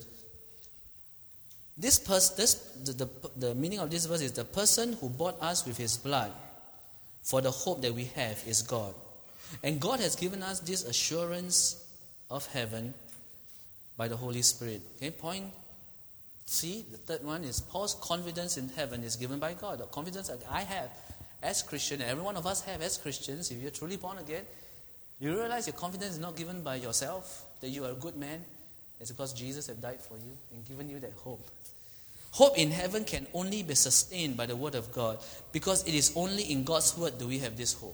This, pers- this the, the, the meaning of this verse is the person who bought us with his blood for the hope that we have is God. And God has given us this assurance of heaven by the Holy Spirit. Okay, point C, the third one is Paul's confidence in heaven is given by God. The confidence that I have as Christian, and every one of us have as Christians, if you're truly born again, you realize your confidence is not given by yourself, that you are a good man. It's because Jesus has died for you and given you that hope. Hope in heaven can only be sustained by the Word of God, because it is only in God's Word do we have this hope.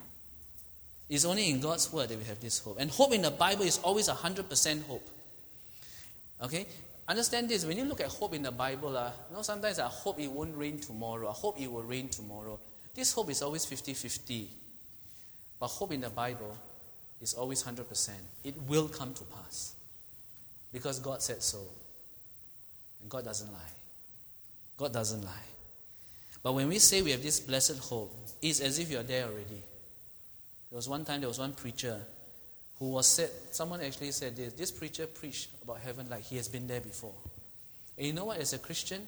It's only in God's Word that we have this hope. And hope in the Bible is always one hundred percent hope. Okay? Understand this. When you look at hope in the Bible, uh, you know, sometimes I hope it won't rain tomorrow. I hope it will rain tomorrow. This hope is always fifty-fifty. But hope in the Bible is always one hundred percent. It will come to pass. Because God said so. And God doesn't lie. God doesn't lie. But when we say we have this blessed hope, it's as if you're there already. There was one time, there was one preacher who was said, someone actually said this, this preacher preached about heaven like he has been there before. And you know what, as a Christian,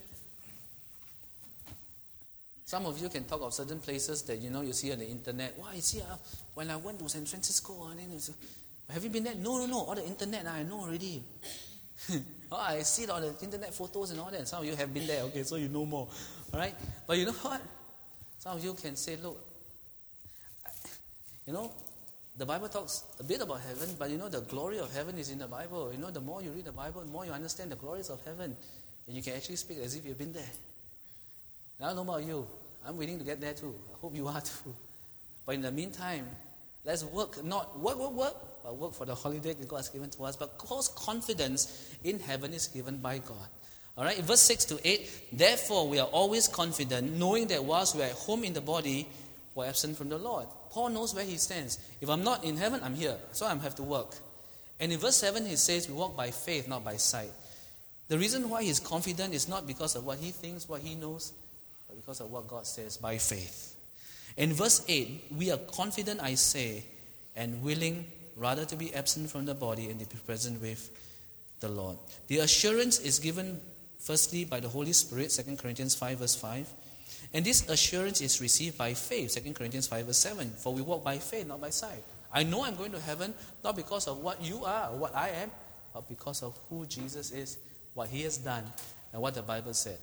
some of you can talk of certain places that you know you see on the internet. Wow, you see, uh, when I went to San Francisco, uh, then was, uh, have you been there? No, no, no, all the internet, uh, I know already. Oh, I see all the internet photos and all that. Some of you have been there, okay, so you know more. All right? But you know what? Some of you can say, look, you know, the Bible talks a bit about heaven, but you know, the glory of heaven is in the Bible. You know, the more you read the Bible, the more you understand the glories of heaven. And you can actually speak as if you've been there. And I don't know about you. I'm waiting to get there too. I hope you are too. But in the meantime, let's work, not work, work, work, but work for the holiday that God has given to us. But Paul's confidence in heaven is given by God. All right, verse six to eight. "Therefore, we are always confident, knowing that whilst we are at home in the body, we are absent from the Lord." Paul knows where he stands. If I'm not in heaven, I'm here. So I have to work. And in verse seven, he says, we walk by faith, not by sight. The reason why he's confident is not because of what he thinks, what he knows, but because of what God says, by faith. In verse eight, we are confident, I say, and willing rather to be absent from the body and to be present with the Lord. The assurance is given firstly by the Holy Spirit, Second Corinthians five verse five. And this assurance is received by faith, Second Corinthians five verse seven. For we walk by faith, not by sight. I know I'm going to heaven, not because of what you are or what I am, but because of who Jesus is, what he has done, and what the Bible said. So,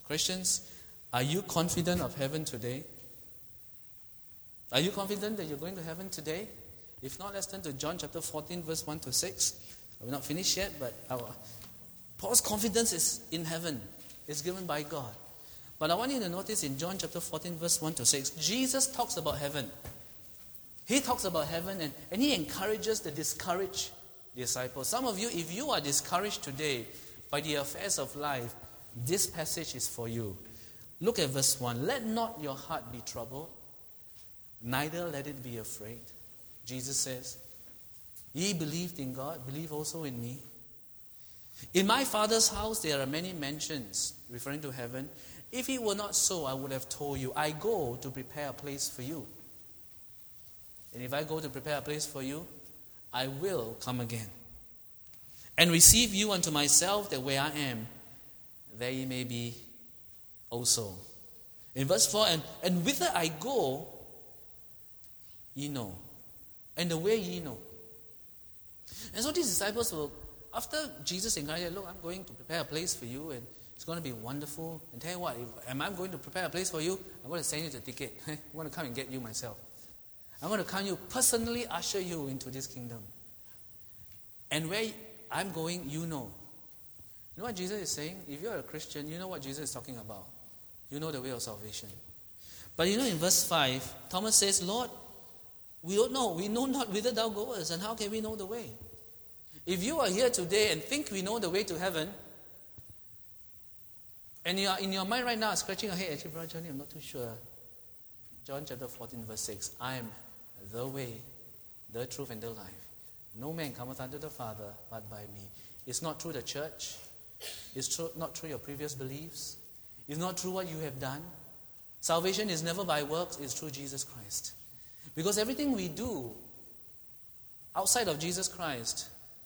Christians, are you confident of heaven today? Are you confident that you're going to heaven today? If not, let's turn to John chapter fourteen, verse one to six. We're not finished yet, but our Paul's confidence is in heaven. It's given by God. But I want you to notice in John chapter fourteen, verse one to six, Jesus talks about heaven. He talks about heaven and, and he encourages the discouraged disciples. Some of you, if you are discouraged today by the affairs of life, this passage is for you. Look at verse one. Let not your heart be troubled, neither let it be afraid. Jesus says, ye believed in God, believe also in me. In my Father's house there are many mansions, referring to heaven. If it were not so, I would have told you, I go to prepare a place for you. And if I go to prepare a place for you, I will come again and receive you unto myself, that where I am, there ye may be also. In verse four, and, and whither I go, ye know, and the way ye know. And so these disciples will, after Jesus encouraged, look, I'm going to prepare a place for you, and it's going to be wonderful. And tell you what, if am I going to prepare a place for you? I'm going to send you the ticket. I'm going to come and get you myself. I'm going to come you personally usher you into this kingdom. And where I'm going, you know. You know what Jesus is saying? If you're a Christian, you know what Jesus is talking about. You know the way of salvation. But you know in verse five, Thomas says, Lord, we don't know. We know not whither thou goest, and how can we know the way? If you are here today and think we know the way to heaven, and you are in your mind right now scratching your head, actually, Brother Johnny, I'm not too sure. John chapter fourteen, verse six, I am the way, the truth, and the life. No man cometh unto the Father but by me. It's not through the church. It's true, not through your previous beliefs. It's not through what you have done. Salvation is never by works, it's through Jesus Christ. Because everything we do outside of Jesus Christ,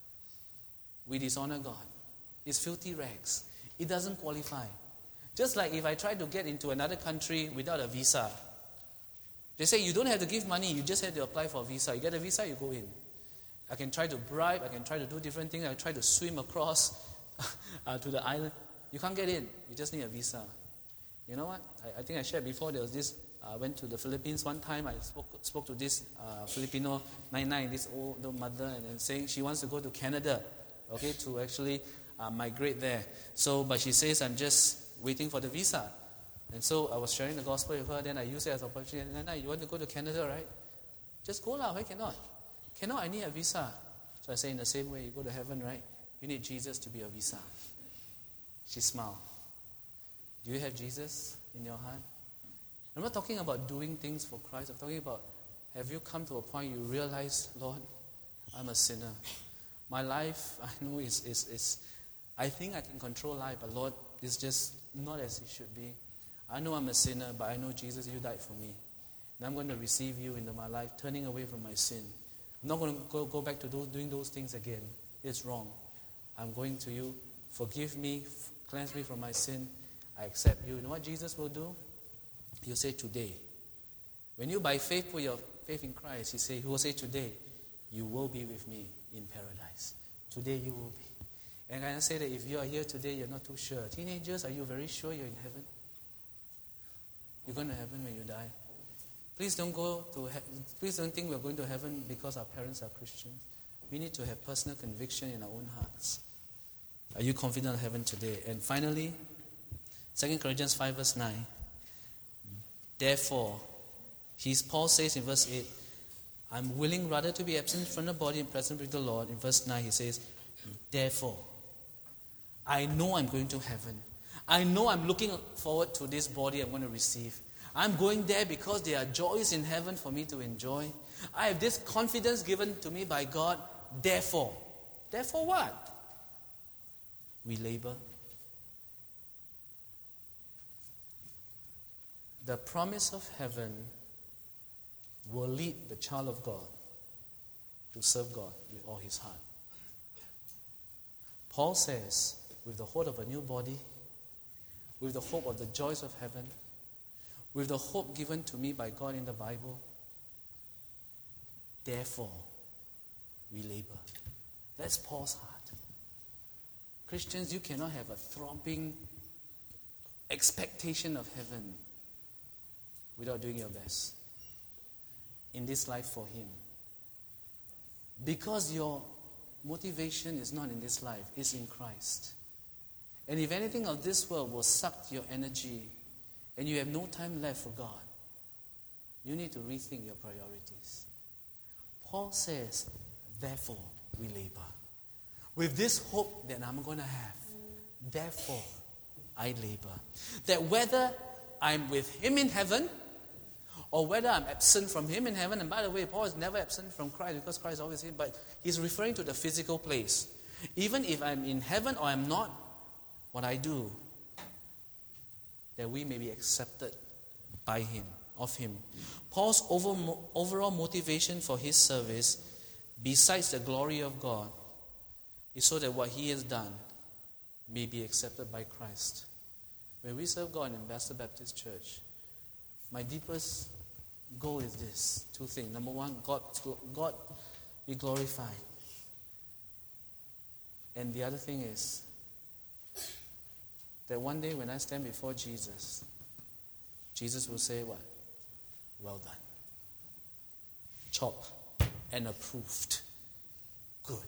we dishonor God. It's filthy rags. It doesn't qualify. Just like if I try to get into another country without a visa, they say you don't have to give money, you just have to apply for a visa. You get a visa, you go in. I can try to bribe, I can try to do different things, I can try to swim across uh, to the island. You can't get in, you just need a visa. You know what? I, I think I shared before, there was this, I uh, went to the Philippines one time, I spoke, spoke to this uh, Filipino ninety-nine, this old, old mother, and then saying she wants to go to Canada, okay, to actually uh, migrate there. So, but she says, I'm just waiting for the visa. And so I was sharing the gospel with her, then I used it as an opportunity. Nana, you want to go to Canada, right? Just go lah, why cannot? Cannot, I need a visa. So I say, in the same way, you go to heaven, right? You need Jesus to be a visa. She smiled. Do you have Jesus in your heart? I'm not talking about doing things for Christ. I'm talking about, have you come to a point you realize, Lord, I'm a sinner. My life, I know, is, is, is I think I can control life, but Lord, it's just not as it should be. I know I'm a sinner, but I know, Jesus, you died for me. And I'm going to receive you into my life, turning away from my sin. I'm not going to go, go back to those, doing those things again. It's wrong. I'm going to you. Forgive me. F- cleanse me from my sin. I accept you. You know what Jesus will do? He'll say, today. When you by faith put your faith in Christ, he, say, he will say, today, you will be with me in paradise. Today you will be. And I say that if you are here today, you're not too sure. Teenagers, are you very sure you're in heaven? You're going to heaven when you die. Please don't go to. He- please don't think we're going to heaven because our parents are Christians. We need to have personal conviction in our own hearts. Are you confident of heaven today? And finally, Second Corinthians five verse nine. Therefore, he's, Paul says in verse eight, I'm willing rather to be absent from the body and present with the Lord. In verse nine he says, therefore, I know I'm going to heaven. I know I'm looking forward to this body I'm going to receive. I'm going there because there are joys in heaven for me to enjoy. I have this confidence given to me by God. Therefore, therefore what? We labor. The promise of heaven will lead the child of God to serve God with all his heart. Paul says, with the hope of a new body, with the hope of the joys of heaven, with the hope given to me by God in the Bible, therefore, we labor. That's Paul's heart. Christians, you cannot have a throbbing expectation of heaven without doing your best in this life for Him. Because your motivation is not in this life, it's in Christ. And if anything of this world will suck your energy and you have no time left for God, you need to rethink your priorities. Paul says, therefore we labor. With this hope that I'm going to have, therefore I labor. That whether I'm with Him in heaven or whether I'm absent from Him in heaven, and by the way, Paul is never absent from Christ because Christ is always Him, but he's referring to the physical place. Even if I'm in heaven or I'm not, what I do, that we may be accepted by Him, of Him. Paul's over, overall motivation for his service, besides the glory of God, is so that what he has done may be accepted by Christ. When we serve God in Ambassador Baptist Church, my deepest goal is this, two things. Number one, God, God be glorified. And the other thing is that one day when I stand before Jesus, Jesus will say what? Well done. Chopped and approved. Good.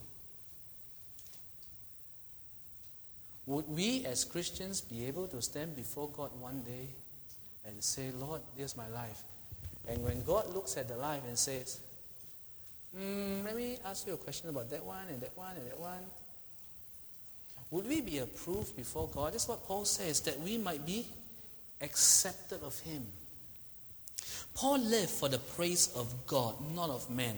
Would we as Christians be able to stand before God one day and say, Lord, this is my life. And when God looks at the life and says, hmm, let me ask you a question about that one and that one and that one. Would we be approved before God? This is what Paul says, that we might be accepted of Him. Paul lived for the praise of God, not of men.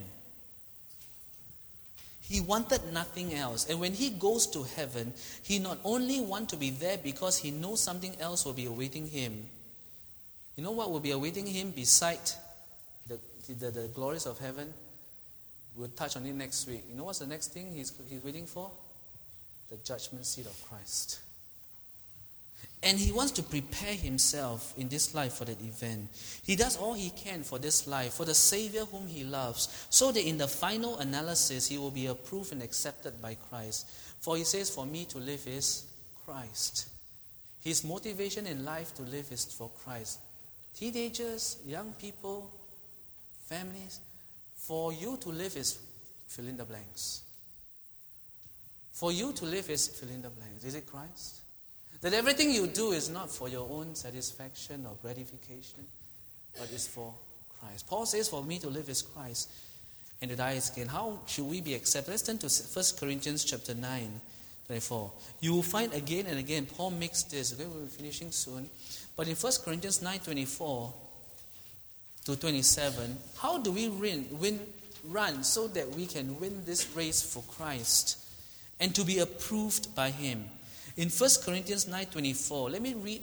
He wanted nothing else. And when he goes to heaven, he not only wants to be there because he knows something else will be awaiting him. You know what will be awaiting him beside the, the, the glories of heaven? We'll touch on it next week. You know what's the next thing he's, he's waiting for? The judgment seat of Christ. And he wants to prepare himself in this life for that event. He does all he can for this life, for the Savior whom he loves, so that in the final analysis he will be approved and accepted by Christ. For he says, for me to live is Christ. His motivation in life to live is for Christ. Teenagers, young people, families, for you to live is fill in the blanks. For you to live is fill in the blanks. Is it Christ? That everything you do is not for your own satisfaction or gratification, but is for Christ. Paul says, for me to live is Christ, and to die is gain. How should we be accepted? Let's turn to First Corinthians chapter nine, twenty-four. You will find again and again, Paul makes this. Okay, we'll be finishing soon. But in First Corinthians nine, twenty-four to twenty-seven, how do we win, win, run so that we can win this race for Christ and to be approved by Him? In First Corinthians nine twenty-four, let me read,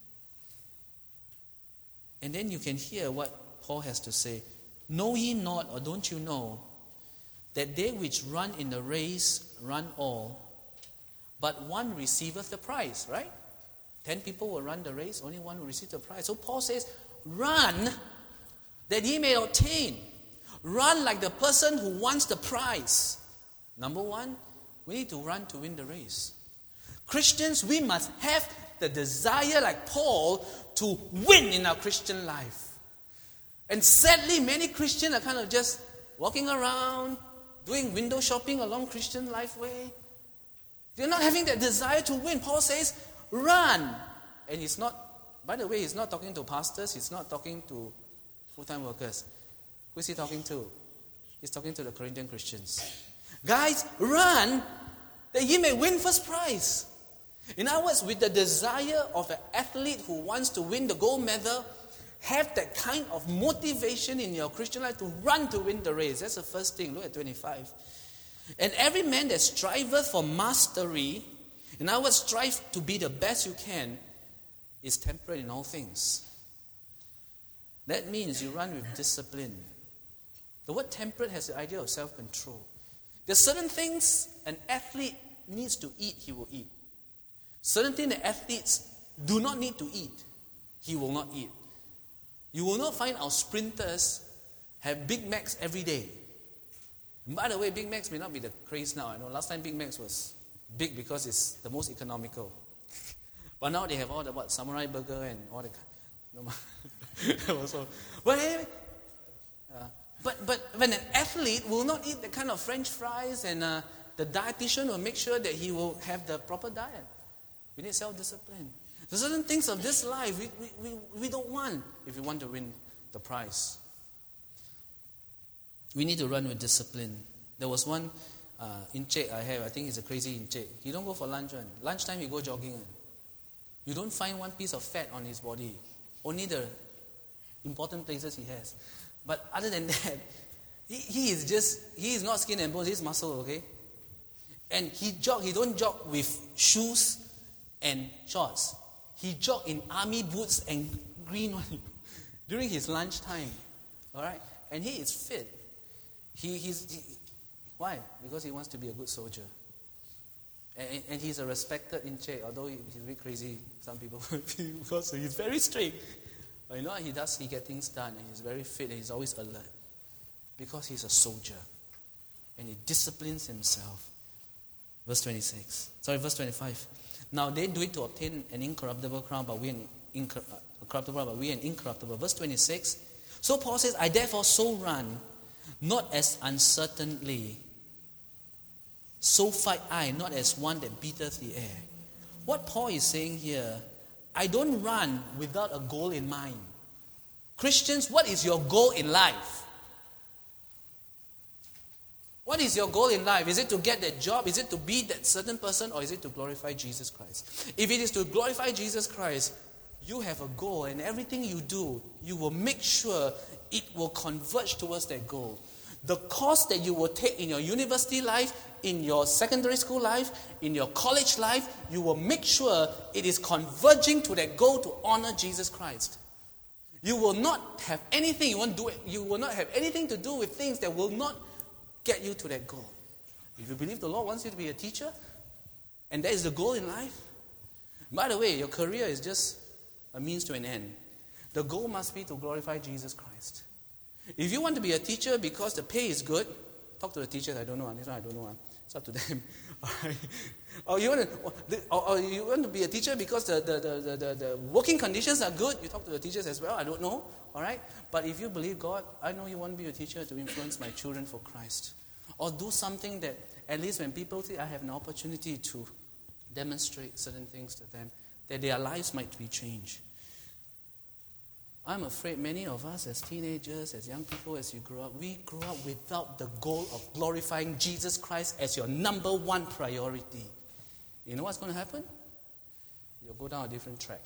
and then you can hear what Paul has to say. Know ye not, or don't you know, that they which run in the race run all, but one receiveth the prize, right? Ten people will run the race, only one will receive the prize. So Paul says, run that ye may obtain. Run like the person who wants the prize. Number one, we need to run to win the race. Christians, we must have the desire, like Paul, to win in our Christian life. And sadly, many Christians are kind of just walking around, doing window shopping along Christian life way. They're not having that desire to win. Paul says, run. And he's not, by the way, he's not talking to pastors, he's not talking to full-time workers. Who is he talking to? He's talking to the Corinthian Christians. Guys, run that ye may win first prize. In other words, with the desire of an athlete who wants to win the gold medal, have that kind of motivation in your Christian life to run to win the race. That's the first thing. Look at twenty-five. And every man that striveth for mastery, in other words, strive to be the best you can, is temperate in all things. That means you run with discipline. The word temperate has the idea of self-control. There's certain things an athlete needs to eat, he will eat. Certain things that athletes do not need to eat, he will not eat. You will not find our sprinters have Big Macs every day. And by the way, Big Macs may not be the craze now. I know last time Big Macs was big because it's the most economical. But now they have all the what samurai burger and all the. also, but anyway, uh, but but when an athlete will not eat the kind of French fries, and uh, the dietitian will make sure that he will have the proper diet. We need self-discipline. There's certain things of this life we, we, we, we don't want if we want to win the prize. We need to run with discipline. There was one uh, encik I have, I think he's a crazy encik. He don't go for lunch one. Lunchtime he go jogging. One. You don't find one piece of fat on his body. Only the important places he has. But other than that, he, he is just, he is not skin and bones, he's muscle, okay? And he jog, he don't jog with shoes and shorts. He jog in army boots and green one during his lunchtime. Alright? And he is fit. He, he's, he, why? Because he wants to be a good soldier. And, and he's a respected encik, although he, he's a bit crazy, some people because he's very strict. But you know what he does? He gets things done, and he's very fit, and he's always alert. Because he's a soldier. And he disciplines himself. Verse twenty-six. Sorry, verse twenty-five. Now they do it to obtain an incorruptible crown, but we an incorruptible, but we an incorruptible. Verse twenty-six. So Paul says, I therefore so run, not as uncertainly, so fight I, not as one that beateth the air. What Paul is saying here, I don't run without a goal in mind. Christians, what is your goal in life? What is your goal in life? Is it to get that job? Is it to be that certain person? Or is it to glorify Jesus Christ? If it is to glorify Jesus Christ, you have a goal, and everything you do, you will make sure it will converge towards that goal. The course that you will take in your university life, in your secondary school life, in your college life, you will make sure it is converging to that goal to honor Jesus Christ. You will not have anything you won't do it. You will not have anything to do with things that will not get you to that goal. If you believe the Lord wants you to be a teacher, and that is the goal in life, by the way, your career is just a means to an end. The goal must be to glorify Jesus Christ. If you want to be a teacher because the pay is good, talk to the teachers. I don't know. This one I don't know. It's up to them. All right. Or you want to, or, or you want to be a teacher because the, the, the, the, the working conditions are good. You talk to the teachers as well. I don't know. All right. But if you believe God, I know you want to be a teacher to influence my children for Christ, or do something that at least when people see I have an opportunity to demonstrate certain things to them, that their lives might be changed. I'm afraid many of us as teenagers, as young people, as you grow up, we grow up without the goal of glorifying Jesus Christ as your number one priority. You know what's going to happen? You'll go down a different track.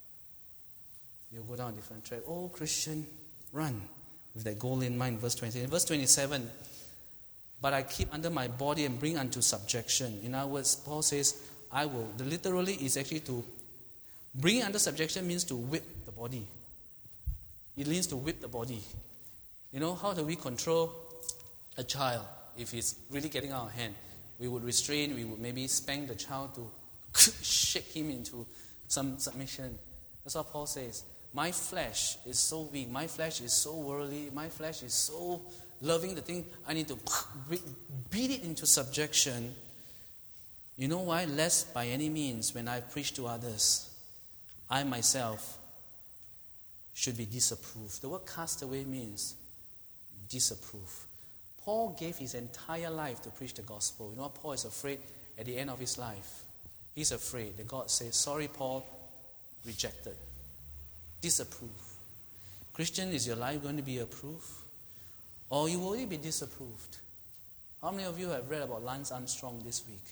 You'll go down a different track. Oh, Christian, run with that goal in mind. Verse twenty. In verse twenty-seven, but I keep under my body and bring unto subjection. In other words, Paul says, I will. The literally is actually to bring under subjection means to whip the body. It means to whip the body. You know, how do we control a child if he's really getting out of hand? We would restrain, we would maybe spank the child to shake him into some submission. That's what Paul says. My flesh is so weak, my flesh is so worldly, my flesh is so loving the thing, I need to beat it into subjection. You know why? Lest by any means, when I preach to others, I myself should be disapproved. The word cast away means disapprove. Paul gave his entire life to preach the gospel. You know what Paul is afraid at the end of his life? He's afraid that God says, sorry Paul, rejected. Disapprove. Christian, is your life going to be approved? Or you will only be disapproved? How many of you have read about Lance Armstrong this week?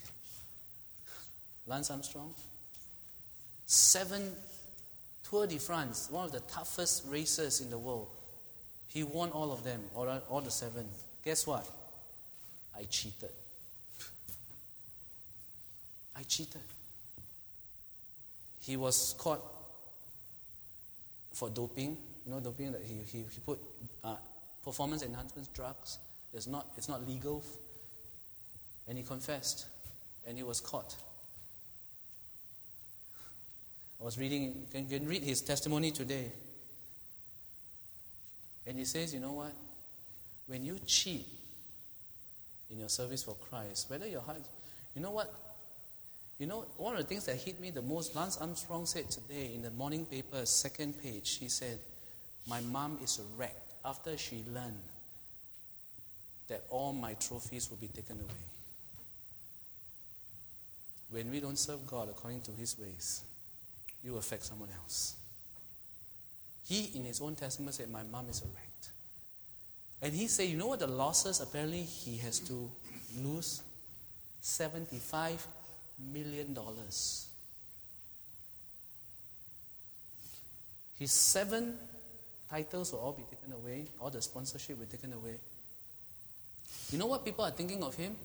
Lance Armstrong? Seven Tour de France, one of the toughest races in the world. He won all of them, all, all the seven. Guess what? I cheated. I cheated. He was caught for doping. You know doping that he, he, he put uh, performance enhancement drugs. It's not, it's not legal. And he confessed. And he was caught. I was reading, you can read his testimony today. And he says, you know what? When you cheat in your service for Christ, whether your heart, you know what? You know, one of the things that hit me the most, Lance Armstrong said today in the morning paper, second page, he said, my mom is a wreck after she learned that all my trophies will be taken away. When we don't serve God according to His ways, you affect someone else. He, in his own testament, said, my mom is a wreck. And he said, you know what the losses apparently he has to lose? seventy-five million dollars. His seven titles will all be taken away. All the sponsorship will be taken away. You know what people are thinking of him?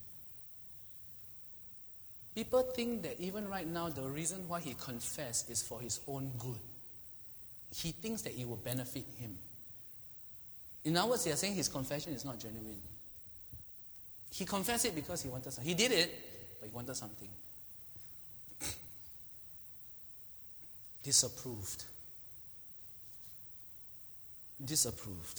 People think that even right now, the reason why he confessed is for his own good. He thinks that it will benefit him. In other words, they are saying his confession is not genuine. He confessed it because he wanted something. He did it, but he wanted something. Disapproved. Disapproved.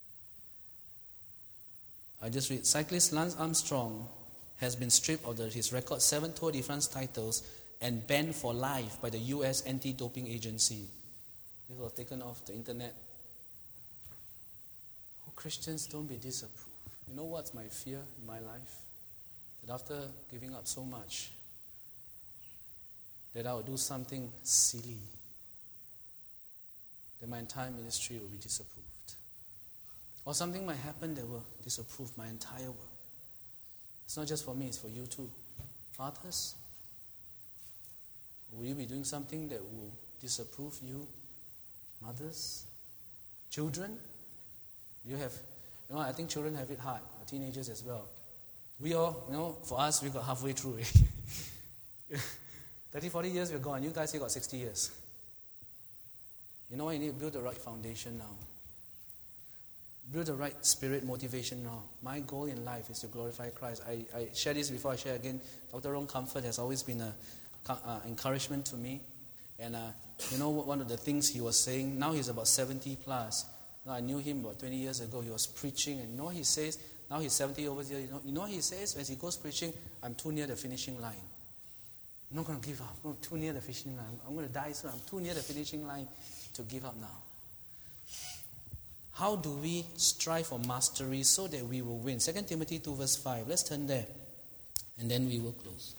I just read, cyclist Lance Armstrong has been stripped of the, his record seven Tour de France titles and banned for life by the U S anti-doping agency. This was taken off the internet. Oh, Christians, don't be disapproved. You know what's my fear in my life? That after giving up so much, that I will do something silly, that my entire ministry will be disapproved. Or something might happen that will disapprove my entire work. It's not just for me, it's for you too. Fathers, will you be doing something that will disapprove you? Mothers? Children? You have, you know, I think children have it hard, teenagers as well. We all, you know, for us, we got halfway through it. thirty, forty years we're gone. You guys here got sixty years. You know what? You need to build the right foundation now. Build the right spirit motivation now. My goal in life is to glorify Christ. I, I share this before I share again. Doctor Ron Comfort has always been an uh, encouragement to me. And uh, you know one of the things he was saying, now he's about seventy plus. Now, I knew him about twenty years ago. He was preaching. And you know what he says? Now he's seventy over here. You know, you know what he says? As he goes preaching, I'm too near the finishing line. I'm not going to give up. I'm too near the finishing line. I'm going to die soon. I'm too near the finishing line to give up now. How do we strive for mastery so that we will win? Second Timothy two verse five. Let's turn there. And then we will close.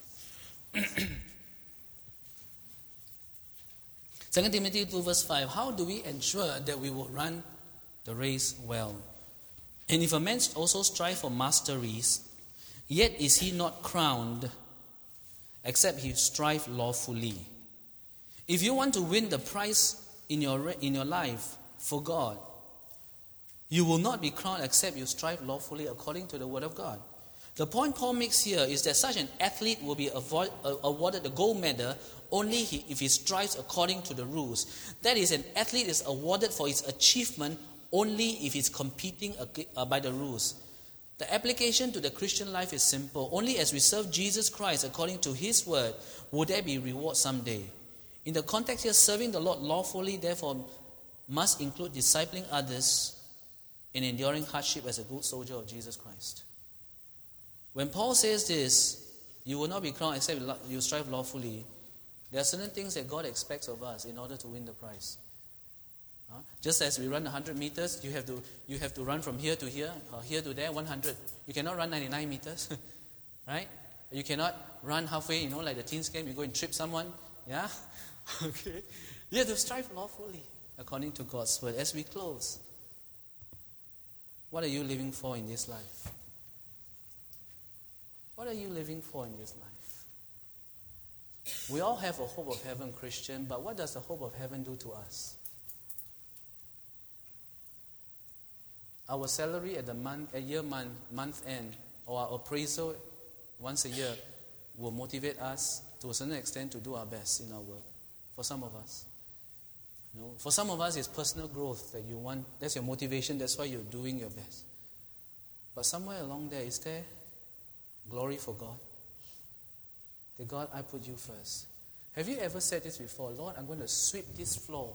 Second Timothy two verse five. How do we ensure that we will run the race well? And if a man also strive for masteries, yet is he not crowned, except he strive lawfully. If you want to win the prize in your in your life for God, you will not be crowned except you strive lawfully according to the word of God. The point Paul makes here is that such an athlete will be avoid, uh, awarded the gold medal only he, if he strives according to the rules. That is, an athlete is awarded for his achievement only if he's competing uh, by the rules. The application to the Christian life is simple. Only as we serve Jesus Christ according to His word will there be reward someday. In the context here, serving the Lord lawfully, therefore, must include discipling others in enduring hardship as a good soldier of Jesus Christ. When Paul says this, you will not be crowned except you strive lawfully, there are certain things that God expects of us in order to win the prize. Huh? Just as we run one hundred meters, you have to you have to run from here to here, or here to there, one hundred. You cannot run ninety-nine meters, right? You cannot run halfway, you know, like the teens game, you go and trip someone, yeah? Okay. You have to strive lawfully according to God's word. As we close, what are you living for in this life? What are you living for in this life? We all have a hope of heaven, Christian, but what does the hope of heaven do to us? Our salary at the month, at year month, month end, or our appraisal once a year will motivate us to a certain extent to do our best in our work. For some of us, you know, for some of us, it's personal growth that you want. That's your motivation. That's why you're doing your best. But somewhere along there, is there glory for God? That God, I put you first. Have you ever said this before? Lord, I'm going to sweep this floor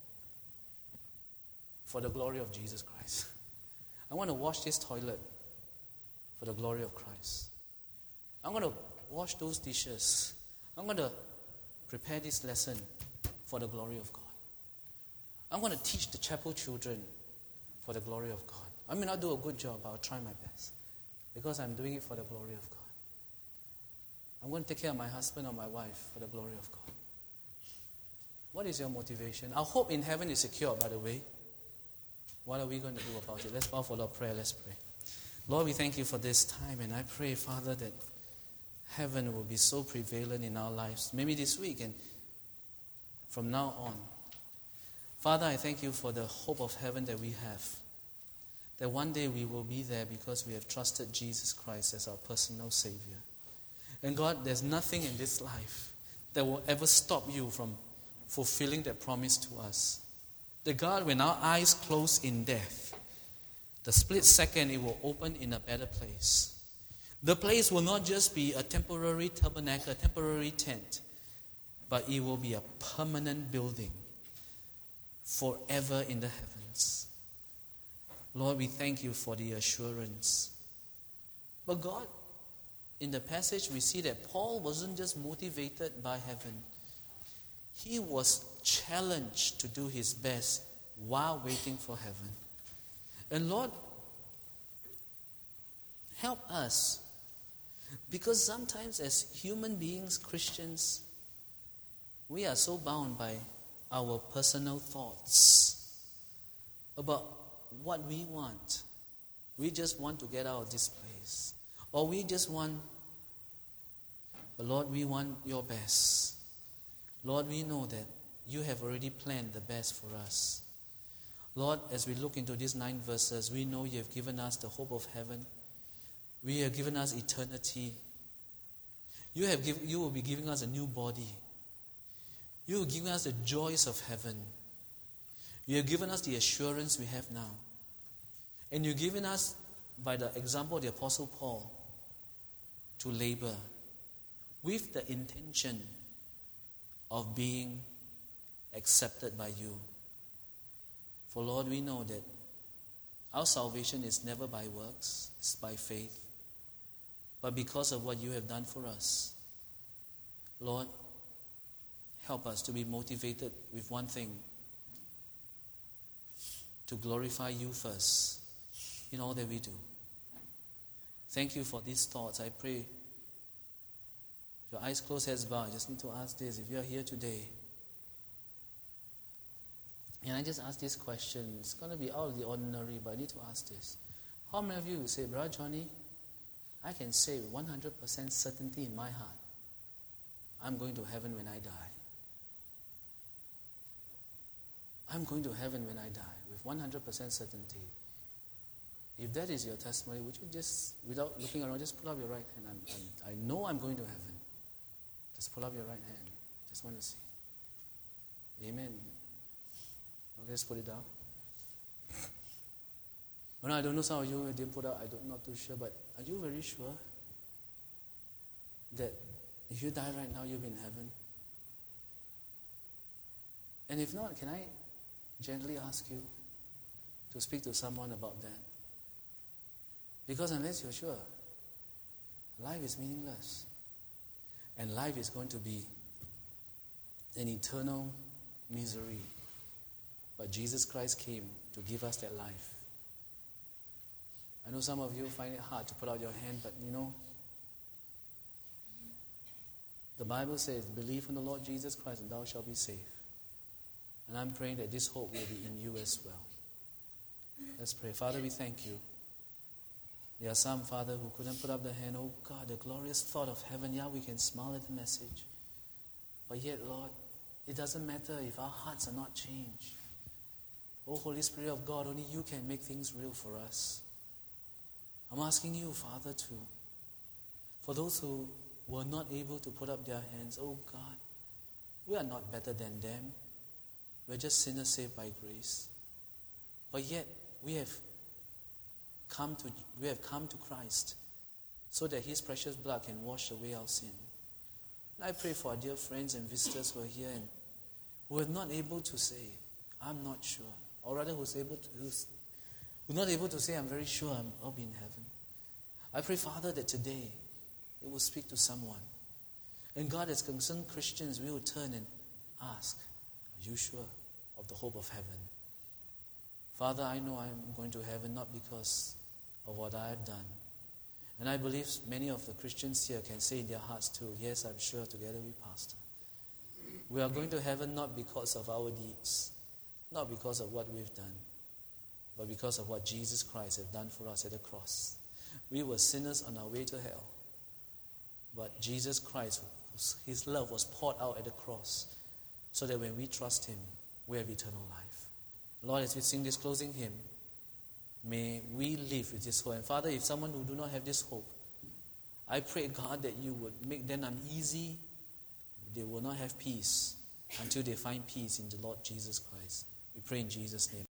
for the glory of Jesus Christ. I want to wash this toilet for the glory of Christ. I'm going to wash those dishes I'm going to prepare this lesson for the glory of God. I'm going to teach the chapel children for the glory of God. I may not do a good job, but I'll try my best because I'm doing it for the glory of God. I'm going to take care of my husband or my wife for the glory of God. What is your motivation? Our hope in heaven is secure, by the way. What are we going to do about it? Let's bow for our prayer. Let's pray. Lord, we thank you for this time, and I pray, Father, that heaven will be so prevalent in our lives, maybe this week and from now on. Father, I thank you for the hope of heaven that we have, that one day we will be there because we have trusted Jesus Christ as our personal Savior. And God, there's nothing in this life that will ever stop you from fulfilling that promise to us. That God, when our eyes close in death, the split second it will open in a better place. The place will not just be a temporary tabernacle, a temporary tent, but it will be a permanent building forever in the heavens. Lord, we thank you for the assurance. But God, in the passage we see that Paul wasn't just motivated by heaven. He was challenged to do his best while waiting for heaven. And Lord, help us. Because sometimes as human beings, Christians, we are so bound by our personal thoughts about what we want. We just want to get out of this place. Or we just want, but Lord, we want your best. Lord, we know that you have already planned the best for us. Lord, as we look into these nine verses, we know you have given us the hope of heaven. We have given us eternity. You have give, you will be giving us a new body. You will give us the joys of heaven. You have given us the assurance we have now. And you've given us, by the example of the Apostle Paul, to labor with the intention of being accepted by you. For Lord, we know that our salvation is never by works, it's by faith. But because of what you have done for us, Lord, help us to be motivated with one thing: to glorify you first in all that we do. Thank you for these thoughts. I pray, if your eyes closed, heads bowed, I just need to ask this. If you are here today, and I just ask this question, it's going to be out of the ordinary, but I need to ask this. How many of you say, Brother Johnny, I can say with one hundred percent certainty in my heart, I'm going to heaven when I die. I'm going to heaven when I die, with one hundred percent certainty. If that is your testimony, would you just, without looking around, just put up your right hand. I'm, I'm, I know I'm going to heaven. Just pull up your right hand. Just want to see. Amen. Okay, let's put it down. Well, I don't know, some of you didn't put out, I'm not too sure, but are you very sure that if you die right now, you'll be in heaven? And if not, can I gently ask you to speak to someone about that? Because unless you're sure, life is meaningless. And life is going to be an eternal misery. But Jesus Christ came to give us that life. I know some of you find it hard to put out your hand, but you know, the Bible says, believe in the Lord Jesus Christ and thou shalt be saved. And I'm praying that this hope will be in you as well. Let's pray. Father, we thank you. There are some, Father, who couldn't put up their hand. Oh God, the glorious thought of heaven. Yeah, we can smile at the message. But yet, Lord, it doesn't matter if our hearts are not changed. Oh, Holy Spirit of God, only you can make things real for us. I'm asking you, Father, to, for those who were not able to put up their hands, oh God, we are not better than them. We're just sinners saved by grace. But yet, we have come to we have come to Christ so that His precious blood can wash away our sin. And I pray for our dear friends and visitors who are here and who are not able to say, I'm not sure. Or rather, who's able to, who's, who's not able to say, I'm very sure I'm, I'll be in heaven. I pray, Father, that today it will speak to someone. And God, as concerned Christians, we will turn and ask, are you sure of the hope of heaven? Father, I know I'm going to heaven not because of what I have done. And I believe many of the Christians here can say in their hearts too, yes, I'm sure, together with Pastor. We are going to heaven not because of our deeds, not because of what we've done, but because of what Jesus Christ has done for us at the cross. We were sinners on our way to hell. But Jesus Christ, His love was poured out at the cross so that when we trust Him, we have eternal life. Lord, as we sing this closing hymn, may we live with this hope. And Father, if someone who do not have this hope, I pray, God, that you would make them uneasy. They will not have peace until they find peace in the Lord Jesus Christ. We pray in Jesus' name.